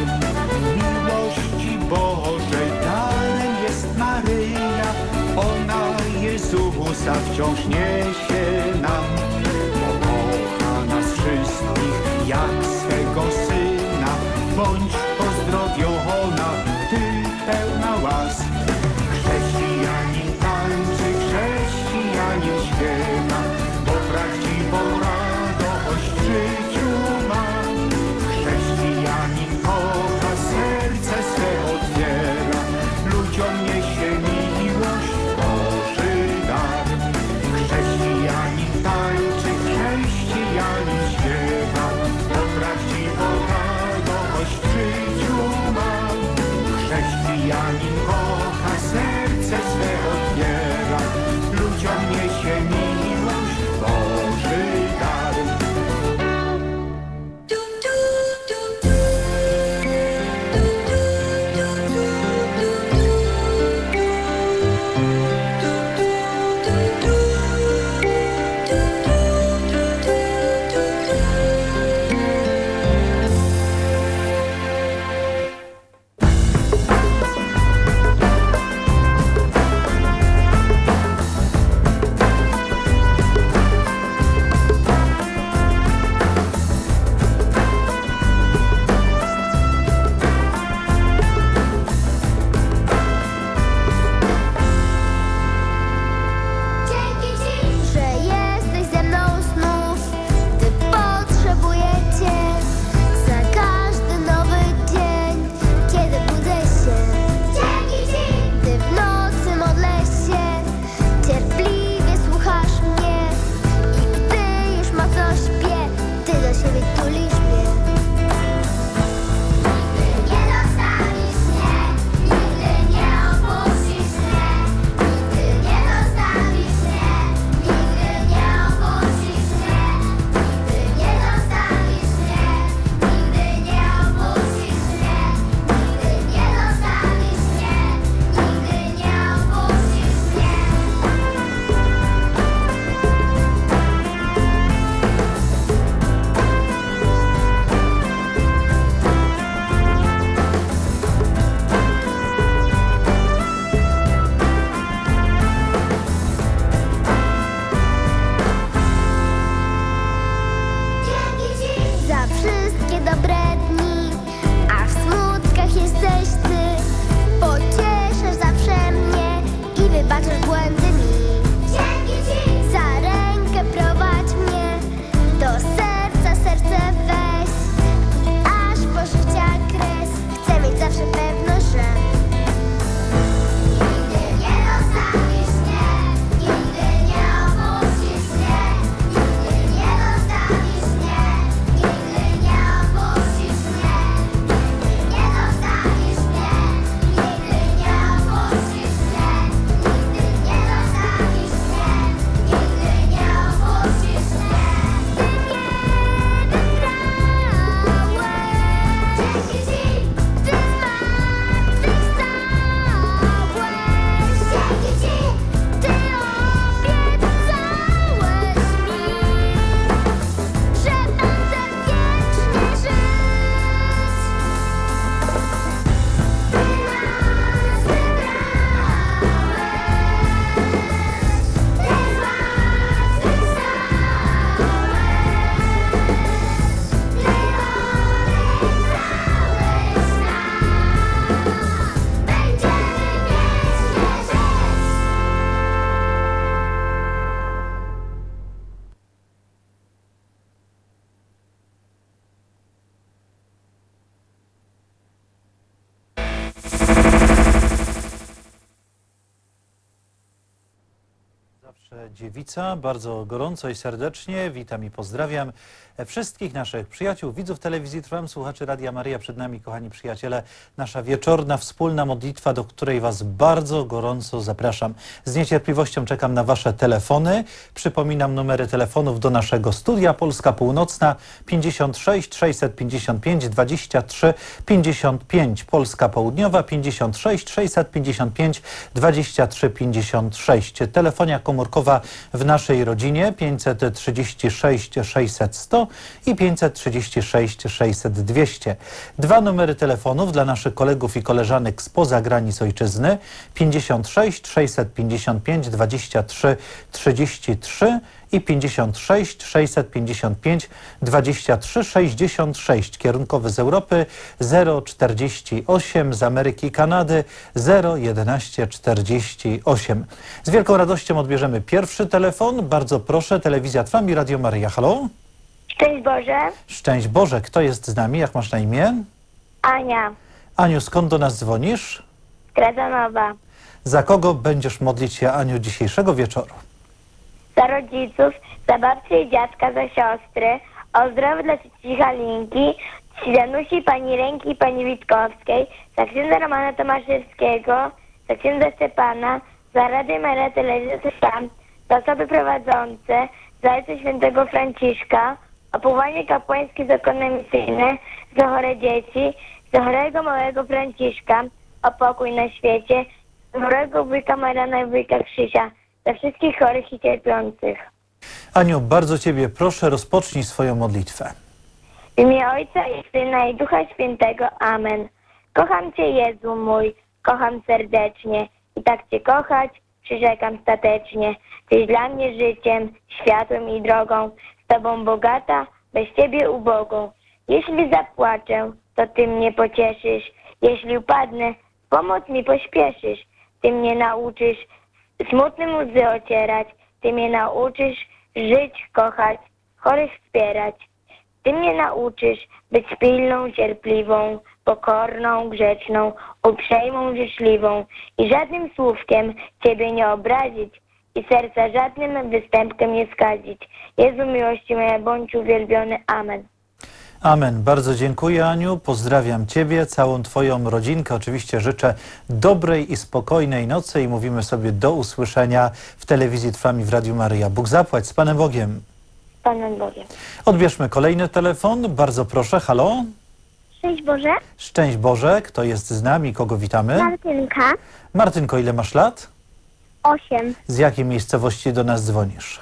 Miłości Bożej darem jest Maryja, ona Jezusa wciąż niesie nam, bo kocha nas wszystkich jak swego Syna. Bądź pozdrowiona, Ty pełna łask. Chrześcijanin tańczy, chrześcijanin śpiewa, bo prawdziwą radość w życiu ma. Chrześcijanin kocha, serce swe otwiera, ludziom niesie miłość, Boży dar. Chrześcijanin tańczy, chrześcijanin śpiewa, bo prawdziwą radość w życiu ma. Chrześcijanin kocha, Dziewica, bardzo gorąco i serdecznie witam i pozdrawiam wszystkich naszych przyjaciół, widzów telewizji Trwam, słuchaczy Radia Maryja. Przed nami, kochani przyjaciele, nasza wieczorna wspólna modlitwa, do której Was bardzo gorąco zapraszam. Z niecierpliwością czekam na Wasze telefony. Przypominam numery telefonów do naszego studia. Polska Północna 56 655 23 55. Polska Południowa 56 655 23 56. Telefonia komórkowa w naszej rodzinie 536 600 100 i 536 600 200. Dwa numery telefonów dla naszych kolegów i koleżanek spoza granic ojczyzny 56 655 23 33 i 56 655 23 66. Kierunkowy z Europy 048, z Ameryki i Kanady 011 48. Z wielką radością odbierzemy pierwszy telefon. Bardzo proszę, Telewizja Trwam i Radio Maryja. Halo? Szczęść Boże. Szczęść Boże. Kto jest z nami? Jak masz na imię? Ania, Aniu, skąd do nas dzwonisz? Kradzanowa. Za kogo będziesz modlić się, Aniu, dzisiejszego wieczoru? Za rodziców, za babcię i dziadka, za siostry. O zdrowiu dla cioci Halinki, Danusi, pani Ręki i pani Witkowskiej. Za księdza Romana Tomaszewskiego, za księdza Stepana, za Radę Maryja Telewizja Trwam, za osoby prowadzące, za ojca świętego Franciszka, o powołanie kapłańskie zakony misyjne, za chore dzieci, za chorego małego Franciszka, o pokój na świecie, za chorego wujka Mariana i wujka Krzysia, za wszystkich chorych i cierpiących. Aniu, bardzo Ciebie proszę, rozpocznij swoją modlitwę. W imię Ojca i Syna i Ducha Świętego. Amen. Kocham Cię, Jezu mój, kocham serdecznie i tak Cię kochać przyrzekam statecznie. Tyś dla mnie życiem, światłem i drogą, z Tobą bogata, bez Ciebie ubogą. Jeśli zapłaczę, to Ty mnie pocieszysz. Jeśli upadnę, pomoc mi pośpieszysz. Ty mnie nauczysz smutnym łzy ocierać. Ty mnie nauczysz żyć, kochać, chorych wspierać. Ty mnie nauczysz być pilną, cierpliwą, pokorną, grzeczną, uprzejmą, życzliwą i żadnym słówkiem Ciebie nie obrazić i serca żadnym występkiem nie skazić. Jezu miłości moja, bądź uwielbiony. Amen. Amen. Bardzo dziękuję, Aniu. Pozdrawiam Ciebie, całą Twoją rodzinkę. Oczywiście życzę dobrej i spokojnej nocy i mówimy sobie do usłyszenia w Telewizji Trwam i w Radiu Maryja. Bóg zapłać. Z Panem Bogiem. Panem Bogiem. Odbierzmy kolejny telefon. Bardzo proszę. Halo? Szczęść Boże. Szczęść Boże. Kto jest z nami? Kogo witamy? Martynka. Martynko, ile masz lat? 8. Z jakiej miejscowości do nas dzwonisz?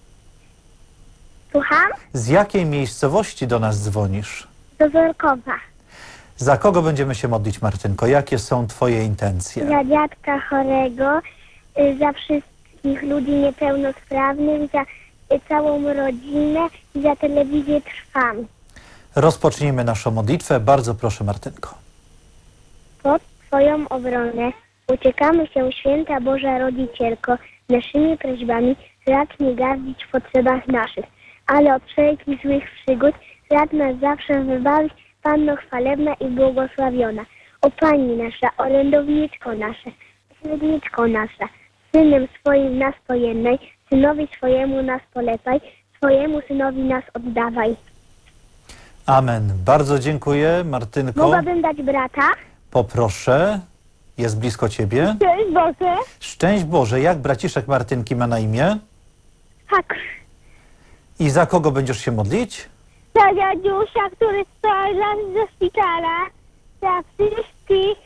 Słucham? Z jakiej miejscowości do nas dzwonisz? Do Zorkowa. Za kogo będziemy się modlić, Martynko? Jakie są Twoje intencje? Za dziadka chorego, za wszystkich ludzi niepełnosprawnych, za całą rodzinę i za telewizję Trwam. Rozpocznijmy naszą modlitwę. Bardzo proszę, Martynko. Pod Twoją obronę uciekamy się, święta Boża Rodzicielko, naszymi prośbami racz nie gardzić w potrzebach naszych, ale od wszelkich złych przygód racz nas zawsze wybawić, Panno chwalebna i błogosławiona. O Pani nasza, orędowniczko nasze, pośredniczko nasza, Synem swoim nas pojednaj, Synowi swojemu nas polecaj, swojemu Synowi nas oddawaj. Amen. Bardzo dziękuję, Martynko. Mogłabym dać brata? Poproszę. Jest blisko Ciebie. Cześć Boże. Szczęść Boże. Jak braciszek Martynki ma na imię? Tak. I za kogo będziesz się modlić? Za dziadusia, który stoi dla nas ze szpitala, za wszystkich,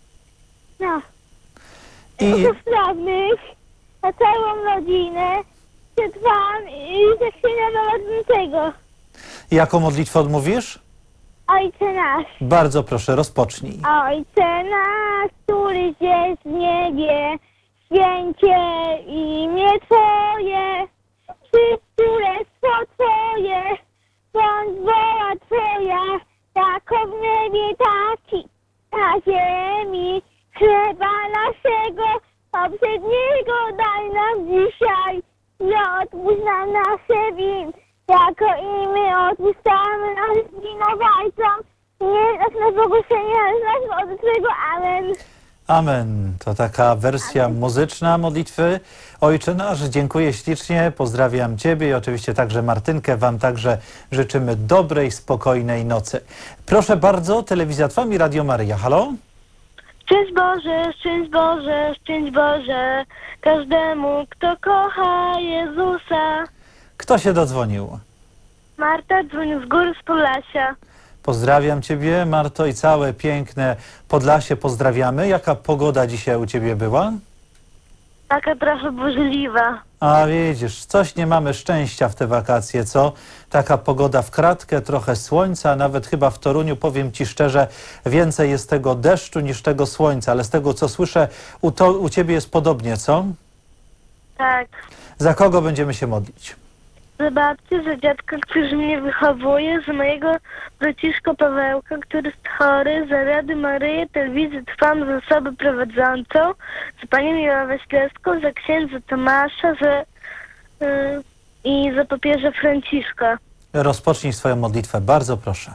niepełnosprawnych, za całą rodzinę, Trwam i za księdza prowadzącego. Jaką modlitwę odmówisz? Ojcze nasz. Bardzo proszę, rozpocznij. Ojcze nasz, któryś jest w niebie, święcie imię Twoje, przyjdź królestwo Twoje, bądź wola Twoja, jako w niebie, tak i na ziemi. Chleba naszego poprzedniego daj nam dzisiaj i odpuść nam nasze winy, jako i my odpuszczamy naszym winowajcom. Nie nas na pokuszenie, ale z naszego od Twojego. Amen. Amen. To taka wersja muzyczna modlitwy. Ojcze nasz, dziękuję ślicznie, pozdrawiam Ciebie i oczywiście także Martynkę. Wam także życzymy dobrej, spokojnej nocy. Proszę bardzo, Telewizja Trwam i Radio Maryja. Halo? Szczęść Boże, szczęść Boże, szczęść Boże, każdemu, kto kocha Jezusa. Kto się dodzwonił? Marta dzwoni z gór z Podlasia. Pozdrawiam Ciebie, Marto, i całe piękne Podlasie pozdrawiamy. Jaka pogoda dzisiaj u Ciebie była? Taka trochę burzliwa. A widzisz, coś nie mamy szczęścia w te wakacje, co? Taka pogoda w kratkę, trochę słońca, nawet chyba w Toruniu, powiem Ci szczerze, więcej jest tego deszczu niż tego słońca, ale z tego, co słyszę, u Ciebie jest podobnie, co? Tak. Za kogo będziemy się modlić? Za babcię, za dziadka, który mnie wychowuje, za mojego braciszka Pawełka, który jest chory, za Rady Maryję, Telewizję Trwam, za osobę prowadzącą, za panią Joławę Śleską, za księdza Tomasza, i za papieża Franciszka. Rozpocznij swoją modlitwę, bardzo proszę.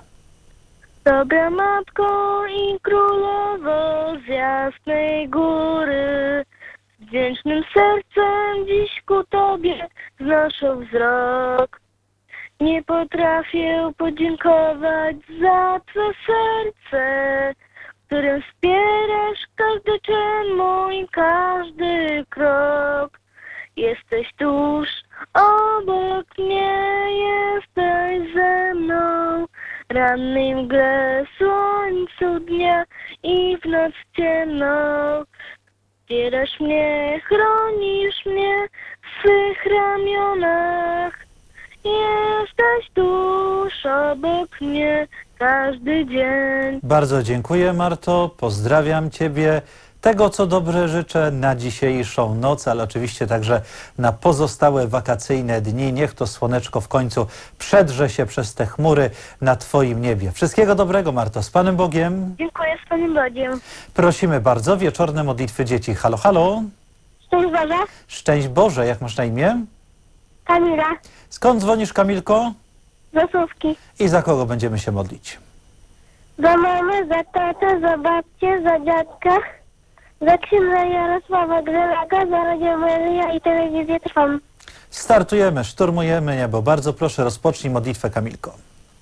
Dobra Matko i Królowo z jasnej góry, z wdzięcznym sercem dziś ku Tobie wznoszę wzrok. Nie potrafię podziękować za Twe serce, którym wspierasz każdy czyn mój, każdy krok. Jesteś tuż obok mnie, jesteś ze mną, rannej mgle, słońcu dnia i w noc ciemną. Wspierasz mnie, chronisz mnie w swych ramionach. Jesteś tuż obok mnie każdy dzień. Bardzo dziękuję, Marto, pozdrawiam Ciebie. Tego, co dobrze życzę na dzisiejszą noc, ale oczywiście także na pozostałe wakacyjne dni. Niech to słoneczko w końcu przedrze się przez te chmury na Twoim niebie. Wszystkiego dobrego, Marto. Z Panem Bogiem. Dziękuję, z Panem Bogiem. Prosimy bardzo, wieczorne modlitwy dzieci. Halo, halo. Szczęść Boże. Szczęść Boże, jak masz na imię? Kamila. Skąd dzwonisz, Kamilko? Zasłówki. I za kogo będziemy się modlić? Za mamę, za tatę, za babcię, za dziadka, za księdza Jarosława Grzelaka, za Radio Maryja i Telewizję Trwam. Startujemy, szturmujemy niebo. Bardzo proszę, rozpocznij modlitwę, Kamilko.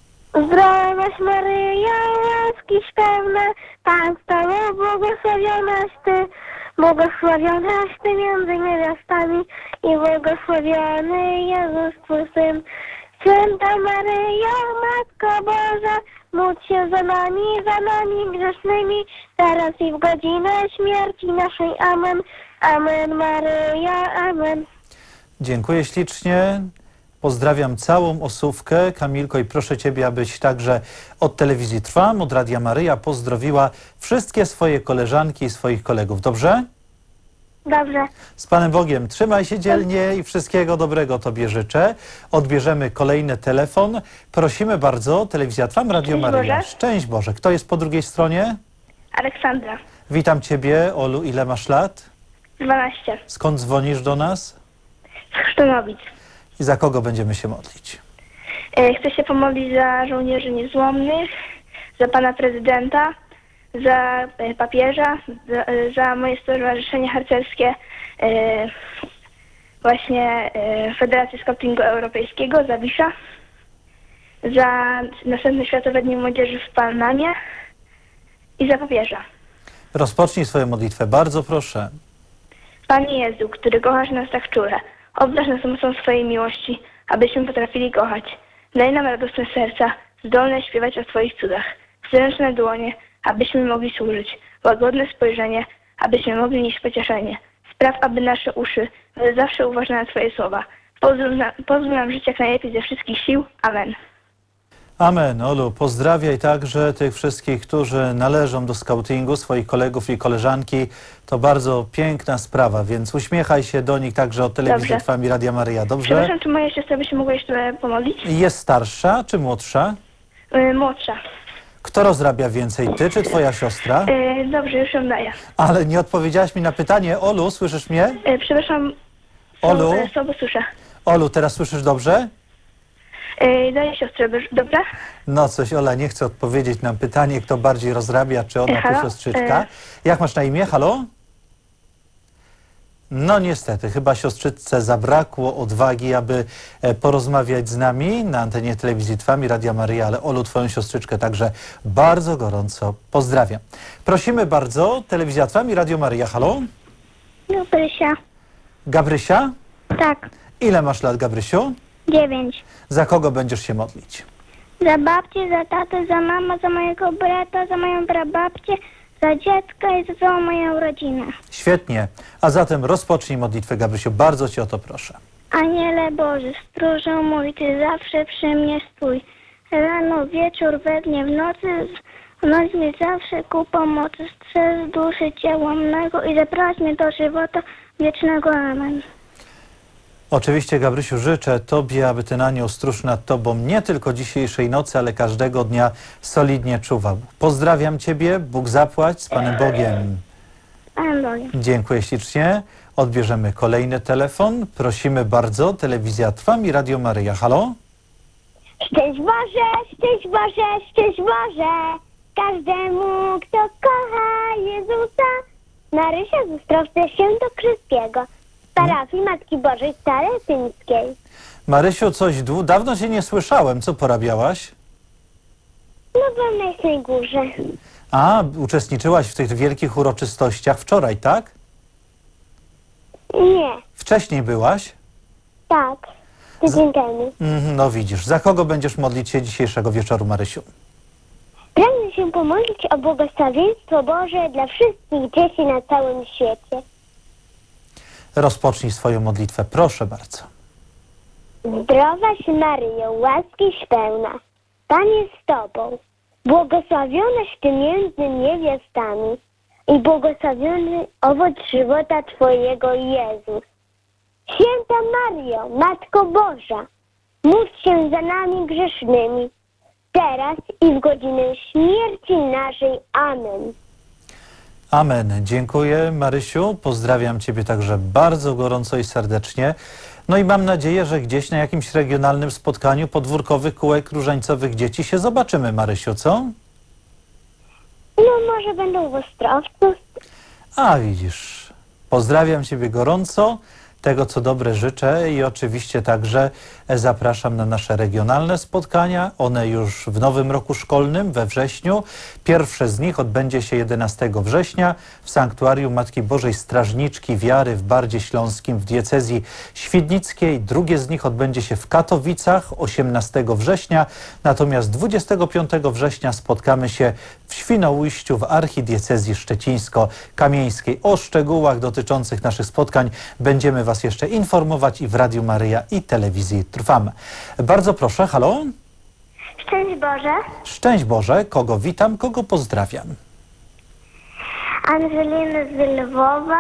Zdrowaś Maryjo, łaskiś pełna, Pan z Tobą, błogosławionaś Ty, błogosławionaś Ty między niewiastami i błogosławiony Jezus Twój Syn. Święta Maryjo, Matko Boża, módl się za nami grzesznymi, teraz i w godzinę śmierci naszej. Amen. Amen Maryjo, amen. Dziękuję ślicznie. Pozdrawiam całą osówkę. Kamilko, i proszę Ciebie, abyś także od Telewizji Trwam, od Radia Maryja pozdrowiła wszystkie swoje koleżanki i swoich kolegów. Dobrze? Dobrze. Z Panem Bogiem. Trzymaj się dzielnie i wszystkiego dobrego Tobie życzę. Odbierzemy kolejny telefon. Prosimy bardzo, Telewizja Trwam, Radio Szczęść Maryja. Boże. Szczęść Boże. Kto jest po drugiej stronie? Aleksandra, Witam Ciebie, Olu. Ile masz lat? 12. Skąd dzwonisz do nas? Z Chrztonowic. I za kogo będziemy się modlić? Chcę się pomodlić za żołnierzy niezłomnych, za pana prezydenta, za papieża, za moje stowarzyszenie harcerskie, Federację Scoutingu Europejskiego, za Wisza, za następne Światowe Dni Młodzieży w Panamie i za papieża. Rozpocznij swoją modlitwę. Bardzo proszę. Panie Jezu, który kochasz nas tak czule, obdarz nas mocą swojej miłości, abyśmy potrafili kochać. Daj nam radosne serca, zdolne śpiewać o Twoich cudach, zręczne dłonie, abyśmy mogli służyć, łagodne spojrzenie, abyśmy mogli nieść pocieszenie. Spraw, aby nasze uszy były zawsze uważne na Twoje słowa. Pozwól nam żyć jak najlepiej ze wszystkich sił. Amen. Amen. Olu, pozdrawiaj także tych wszystkich, którzy należą do skautingu, swoich kolegów i koleżanki. To bardzo piękna sprawa, więc uśmiechaj się do nich także od Telewizji Dobrze. Trwam i Radia Maryja. Dobrze? Przepraszam, czy moja siostra by się mogła jeszcze pomodlić? Jest starsza czy młodsza? Młodsza. Kto rozrabia więcej, ty czy twoja siostra? Dobrze, już ją daję. Ale nie odpowiedziałaś mi na pytanie. Olu, słyszysz mnie? Przepraszam, Olu? słabo słyszę. Olu, teraz słyszysz dobrze? Daję siostrę, dobra? No coś, Ola nie chce odpowiedzieć na pytanie, kto bardziej rozrabia, czy ona, czy Halo? siostrzyczka. Jak masz na imię? Halo? No niestety, chyba siostrzyczce zabrakło odwagi, aby porozmawiać z nami na antenie telewizji Trwam i Radia Maryja, ale Olu, twoją siostrzyczkę także bardzo gorąco pozdrawiam. Prosimy bardzo, telewizja Trwam i Radio Maryja. Halo? Gabrysia. Gabrysia? Tak, Ile masz lat, Gabrysiu? 9. Za kogo będziesz się modlić? Za babcię, za tatę, za mamę, za mojego brata, za moją prababcię, za dziecka i za całą moją rodzinę. Świetnie. A zatem rozpocznij modlitwę, Gabrysiu. Bardzo cię o to proszę. Aniele Boży, stróżu mój, Ty zawsze przy mnie stój. Rano, wieczór, we dnie, w nocy, wnoś mi zawsze ku pomocy. Strzeż duszy ciała mego i zaprowadź mnie do żywota wiecznego. Amen. Oczywiście, Gabrysiu, życzę Tobie, aby Ten anioł stróż nad Tobą nie tylko dzisiejszej nocy, ale każdego dnia solidnie czuwał. Pozdrawiam Ciebie, Bóg zapłać, z Panem Bogiem. Panem Bogiem. Dziękuję ślicznie. Odbierzemy kolejny telefon. Prosimy bardzo, telewizja Trwam i Radio Maryja. Halo? Szczęść Boże, szczęść Boże, szczęść Boże, każdemu, kto kocha Jezusa. Marysia z Ostrowca Świętokrzyskiego, z parafii Matki Bożej Staretyńskiej. Marysiu, coś dawno Cię nie słyszałem. Co porabiałaś? No byłam na Jasnej Górze. A, uczestniczyłaś w tych wielkich uroczystościach wczoraj, tak? Nie, Wcześniej byłaś? tak, tydzień temu. No widzisz. Za kogo będziesz modlić się dzisiejszego wieczoru, Marysiu? Pragnę się pomodlić o błogosławieństwo Boże dla wszystkich dzieci na całym świecie. Rozpocznij swoją modlitwę. Proszę bardzo. Zdrowaś Maryjo, łaskiś pełna, Pan jest z Tobą. Błogosławionaś Ty między niewiastami i błogosławiony owoc żywota Twojego, Jezus. Święta Maryjo, Matko Boża, módl się za nami grzesznymi, teraz i w godzinę śmierci naszej. Amen. Amen. Dziękuję, Marysiu. Pozdrawiam Ciebie także bardzo gorąco i serdecznie. No i mam nadzieję, że gdzieś na jakimś regionalnym spotkaniu podwórkowych kółek różańcowych dzieci się zobaczymy, Marysiu, co? No może będą w Ostrowcu. A widzisz, pozdrawiam Ciebie gorąco, tego co dobre życzę i oczywiście także zapraszam na nasze regionalne spotkania. One już w nowym roku szkolnym, we wrześniu. Pierwsze z nich odbędzie się 11 września w Sanktuarium Matki Bożej Strażniczki Wiary w Bardzie Śląskim w diecezji świdnickiej. Drugie z nich odbędzie się w Katowicach 18 września. Natomiast 25 września spotkamy się w Świnoujściu w archidiecezji szczecińsko-kamieńskiej. O szczegółach dotyczących naszych spotkań będziemy Was jeszcze informować i w Radiu Maryja i telewizji Trwam. Bardzo proszę, halo? Szczęść Boże. Szczęść Boże, kogo witam, kogo pozdrawiam? Angeliny z Lwowa.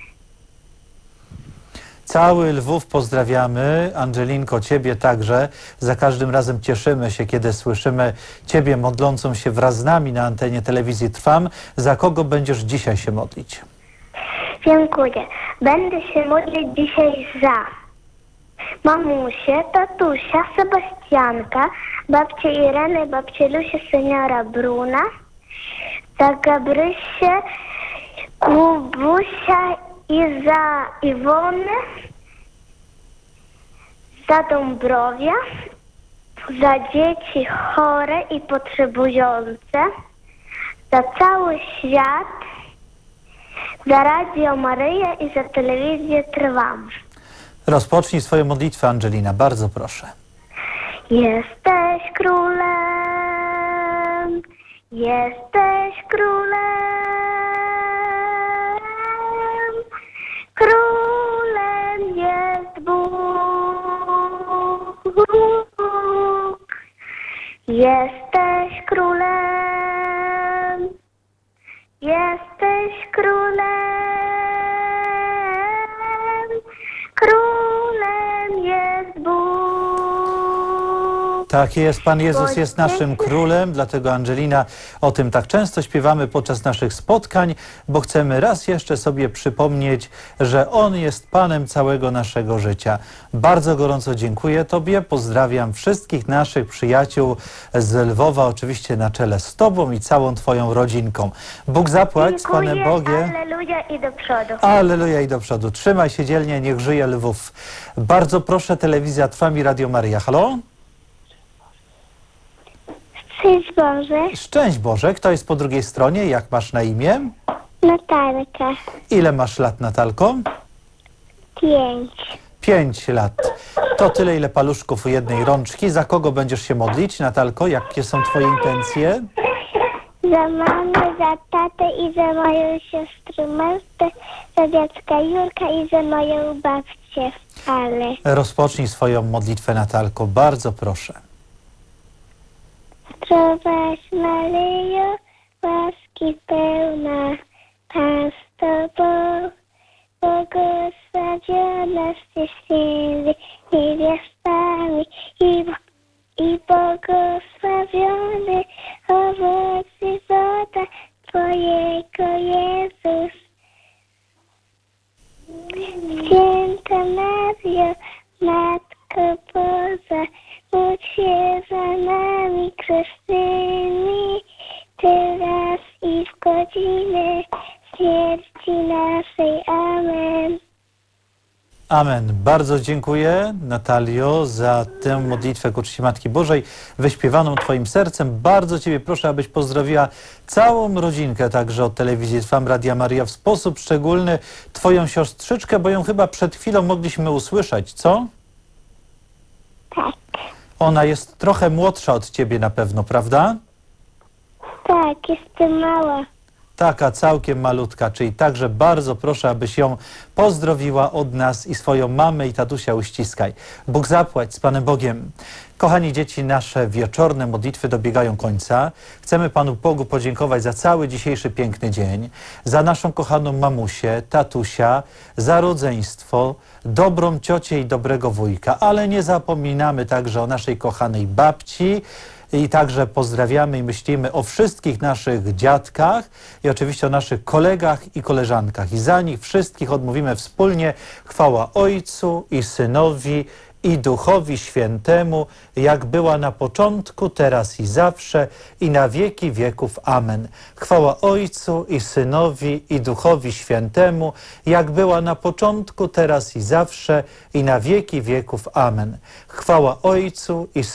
Cały Lwów pozdrawiamy. Angelinko, Ciebie także. Za każdym razem cieszymy się, kiedy słyszymy Ciebie modlącą się wraz z nami na antenie telewizji Trwam. Za kogo będziesz dzisiaj się modlić? Dziękuję. Będę się modlić dzisiaj za mamusię, tatusia, Sebastianka, babcię Irenę, babcię Lusię, seniora Bruna, za Gabrysię, Kubusia i za Iwonę, za Dąbrowia, za dzieci chore i potrzebujące, za cały świat, za Radio Maryja i za telewizję Trwam. Rozpocznij swoją modlitwę, Angelina. Bardzo proszę. Jesteś królem, jesteś królem, królem jest Bóg. Jesteś królem, jesteś królem, królem jest Bóg. Tak jest, Pan Jezus jest naszym królem, dlatego Angelina o tym tak często śpiewamy podczas naszych spotkań, bo chcemy raz jeszcze sobie przypomnieć, że On jest Panem całego naszego życia. Bardzo gorąco dziękuję Tobie, pozdrawiam wszystkich naszych przyjaciół z Lwowa, oczywiście na czele z Tobą i całą Twoją rodzinką. Bóg zapłać z Panem Bogiem. Alleluja i do przodu. Alleluja i do przodu. Trzymaj się dzielnie, niech żyje Lwów. Bardzo proszę, telewizja Trwam i Radio Maryja. Halo? Szczęść Boże. Szczęść Boże, kto jest po drugiej stronie? Jak masz na imię? Natalka. Ile masz lat, Natalko? 5. 5 lat. To tyle, ile paluszków u jednej rączki. Za kogo będziesz się modlić, Natalko? Jakie są Twoje intencje? Za mamę, za tatę i za moją siostrę Martę, za dziadka Jurka i za moją babcię. Ale Rozpocznij swoją modlitwę, Natalko. Bardzo proszę. zdrowaś Maryjo, łaski pełna, Pan z Tobą, błogosławionaś Tyś między niewiastami i błogosławiony owoc żywota Twojego, Jezus. Święta Maryjo, Matko Boża, módl się za nami grzesznymi, teraz i w godzinę śmierci naszej. Amen. Amen. Bardzo dziękuję, Natalio, za tę modlitwę ku czci Matki Bożej, wyśpiewaną Twoim sercem. Bardzo Ciebie proszę, abyś pozdrowiła całą rodzinkę, także od telewizji Trwam, Radia Maryja, w sposób szczególny Twoją siostrzyczkę, bo ją chyba przed chwilą mogliśmy usłyszeć, co? Tak, Ona jest trochę młodsza od Ciebie na pewno, prawda? tak, jestem mała. Taka całkiem malutka, czyli także bardzo proszę, abyś ją pozdrowiła od nas i swoją mamę i tatusia uściskaj. Bóg zapłać z Panem Bogiem. Kochani dzieci, nasze wieczorne modlitwy dobiegają końca. Chcemy Panu Bogu podziękować za cały dzisiejszy piękny dzień, za naszą kochaną mamusię, tatusia, za rodzeństwo, dobrą ciocię i dobrego wujka, ale nie zapominamy także o naszej kochanej babci, i także pozdrawiamy i myślimy o wszystkich naszych dziadkach i oczywiście o naszych kolegach i koleżankach. I za nich wszystkich odmówimy wspólnie chwała Ojcu i Synowi i Duchowi Świętemu, jak była na początku, teraz i zawsze, i na wieki wieków. Amen. Chwała Ojcu i Synowi i Duchowi Świętemu, jak była na początku, teraz i zawsze, i na wieki wieków. Amen. Chwała Ojcu i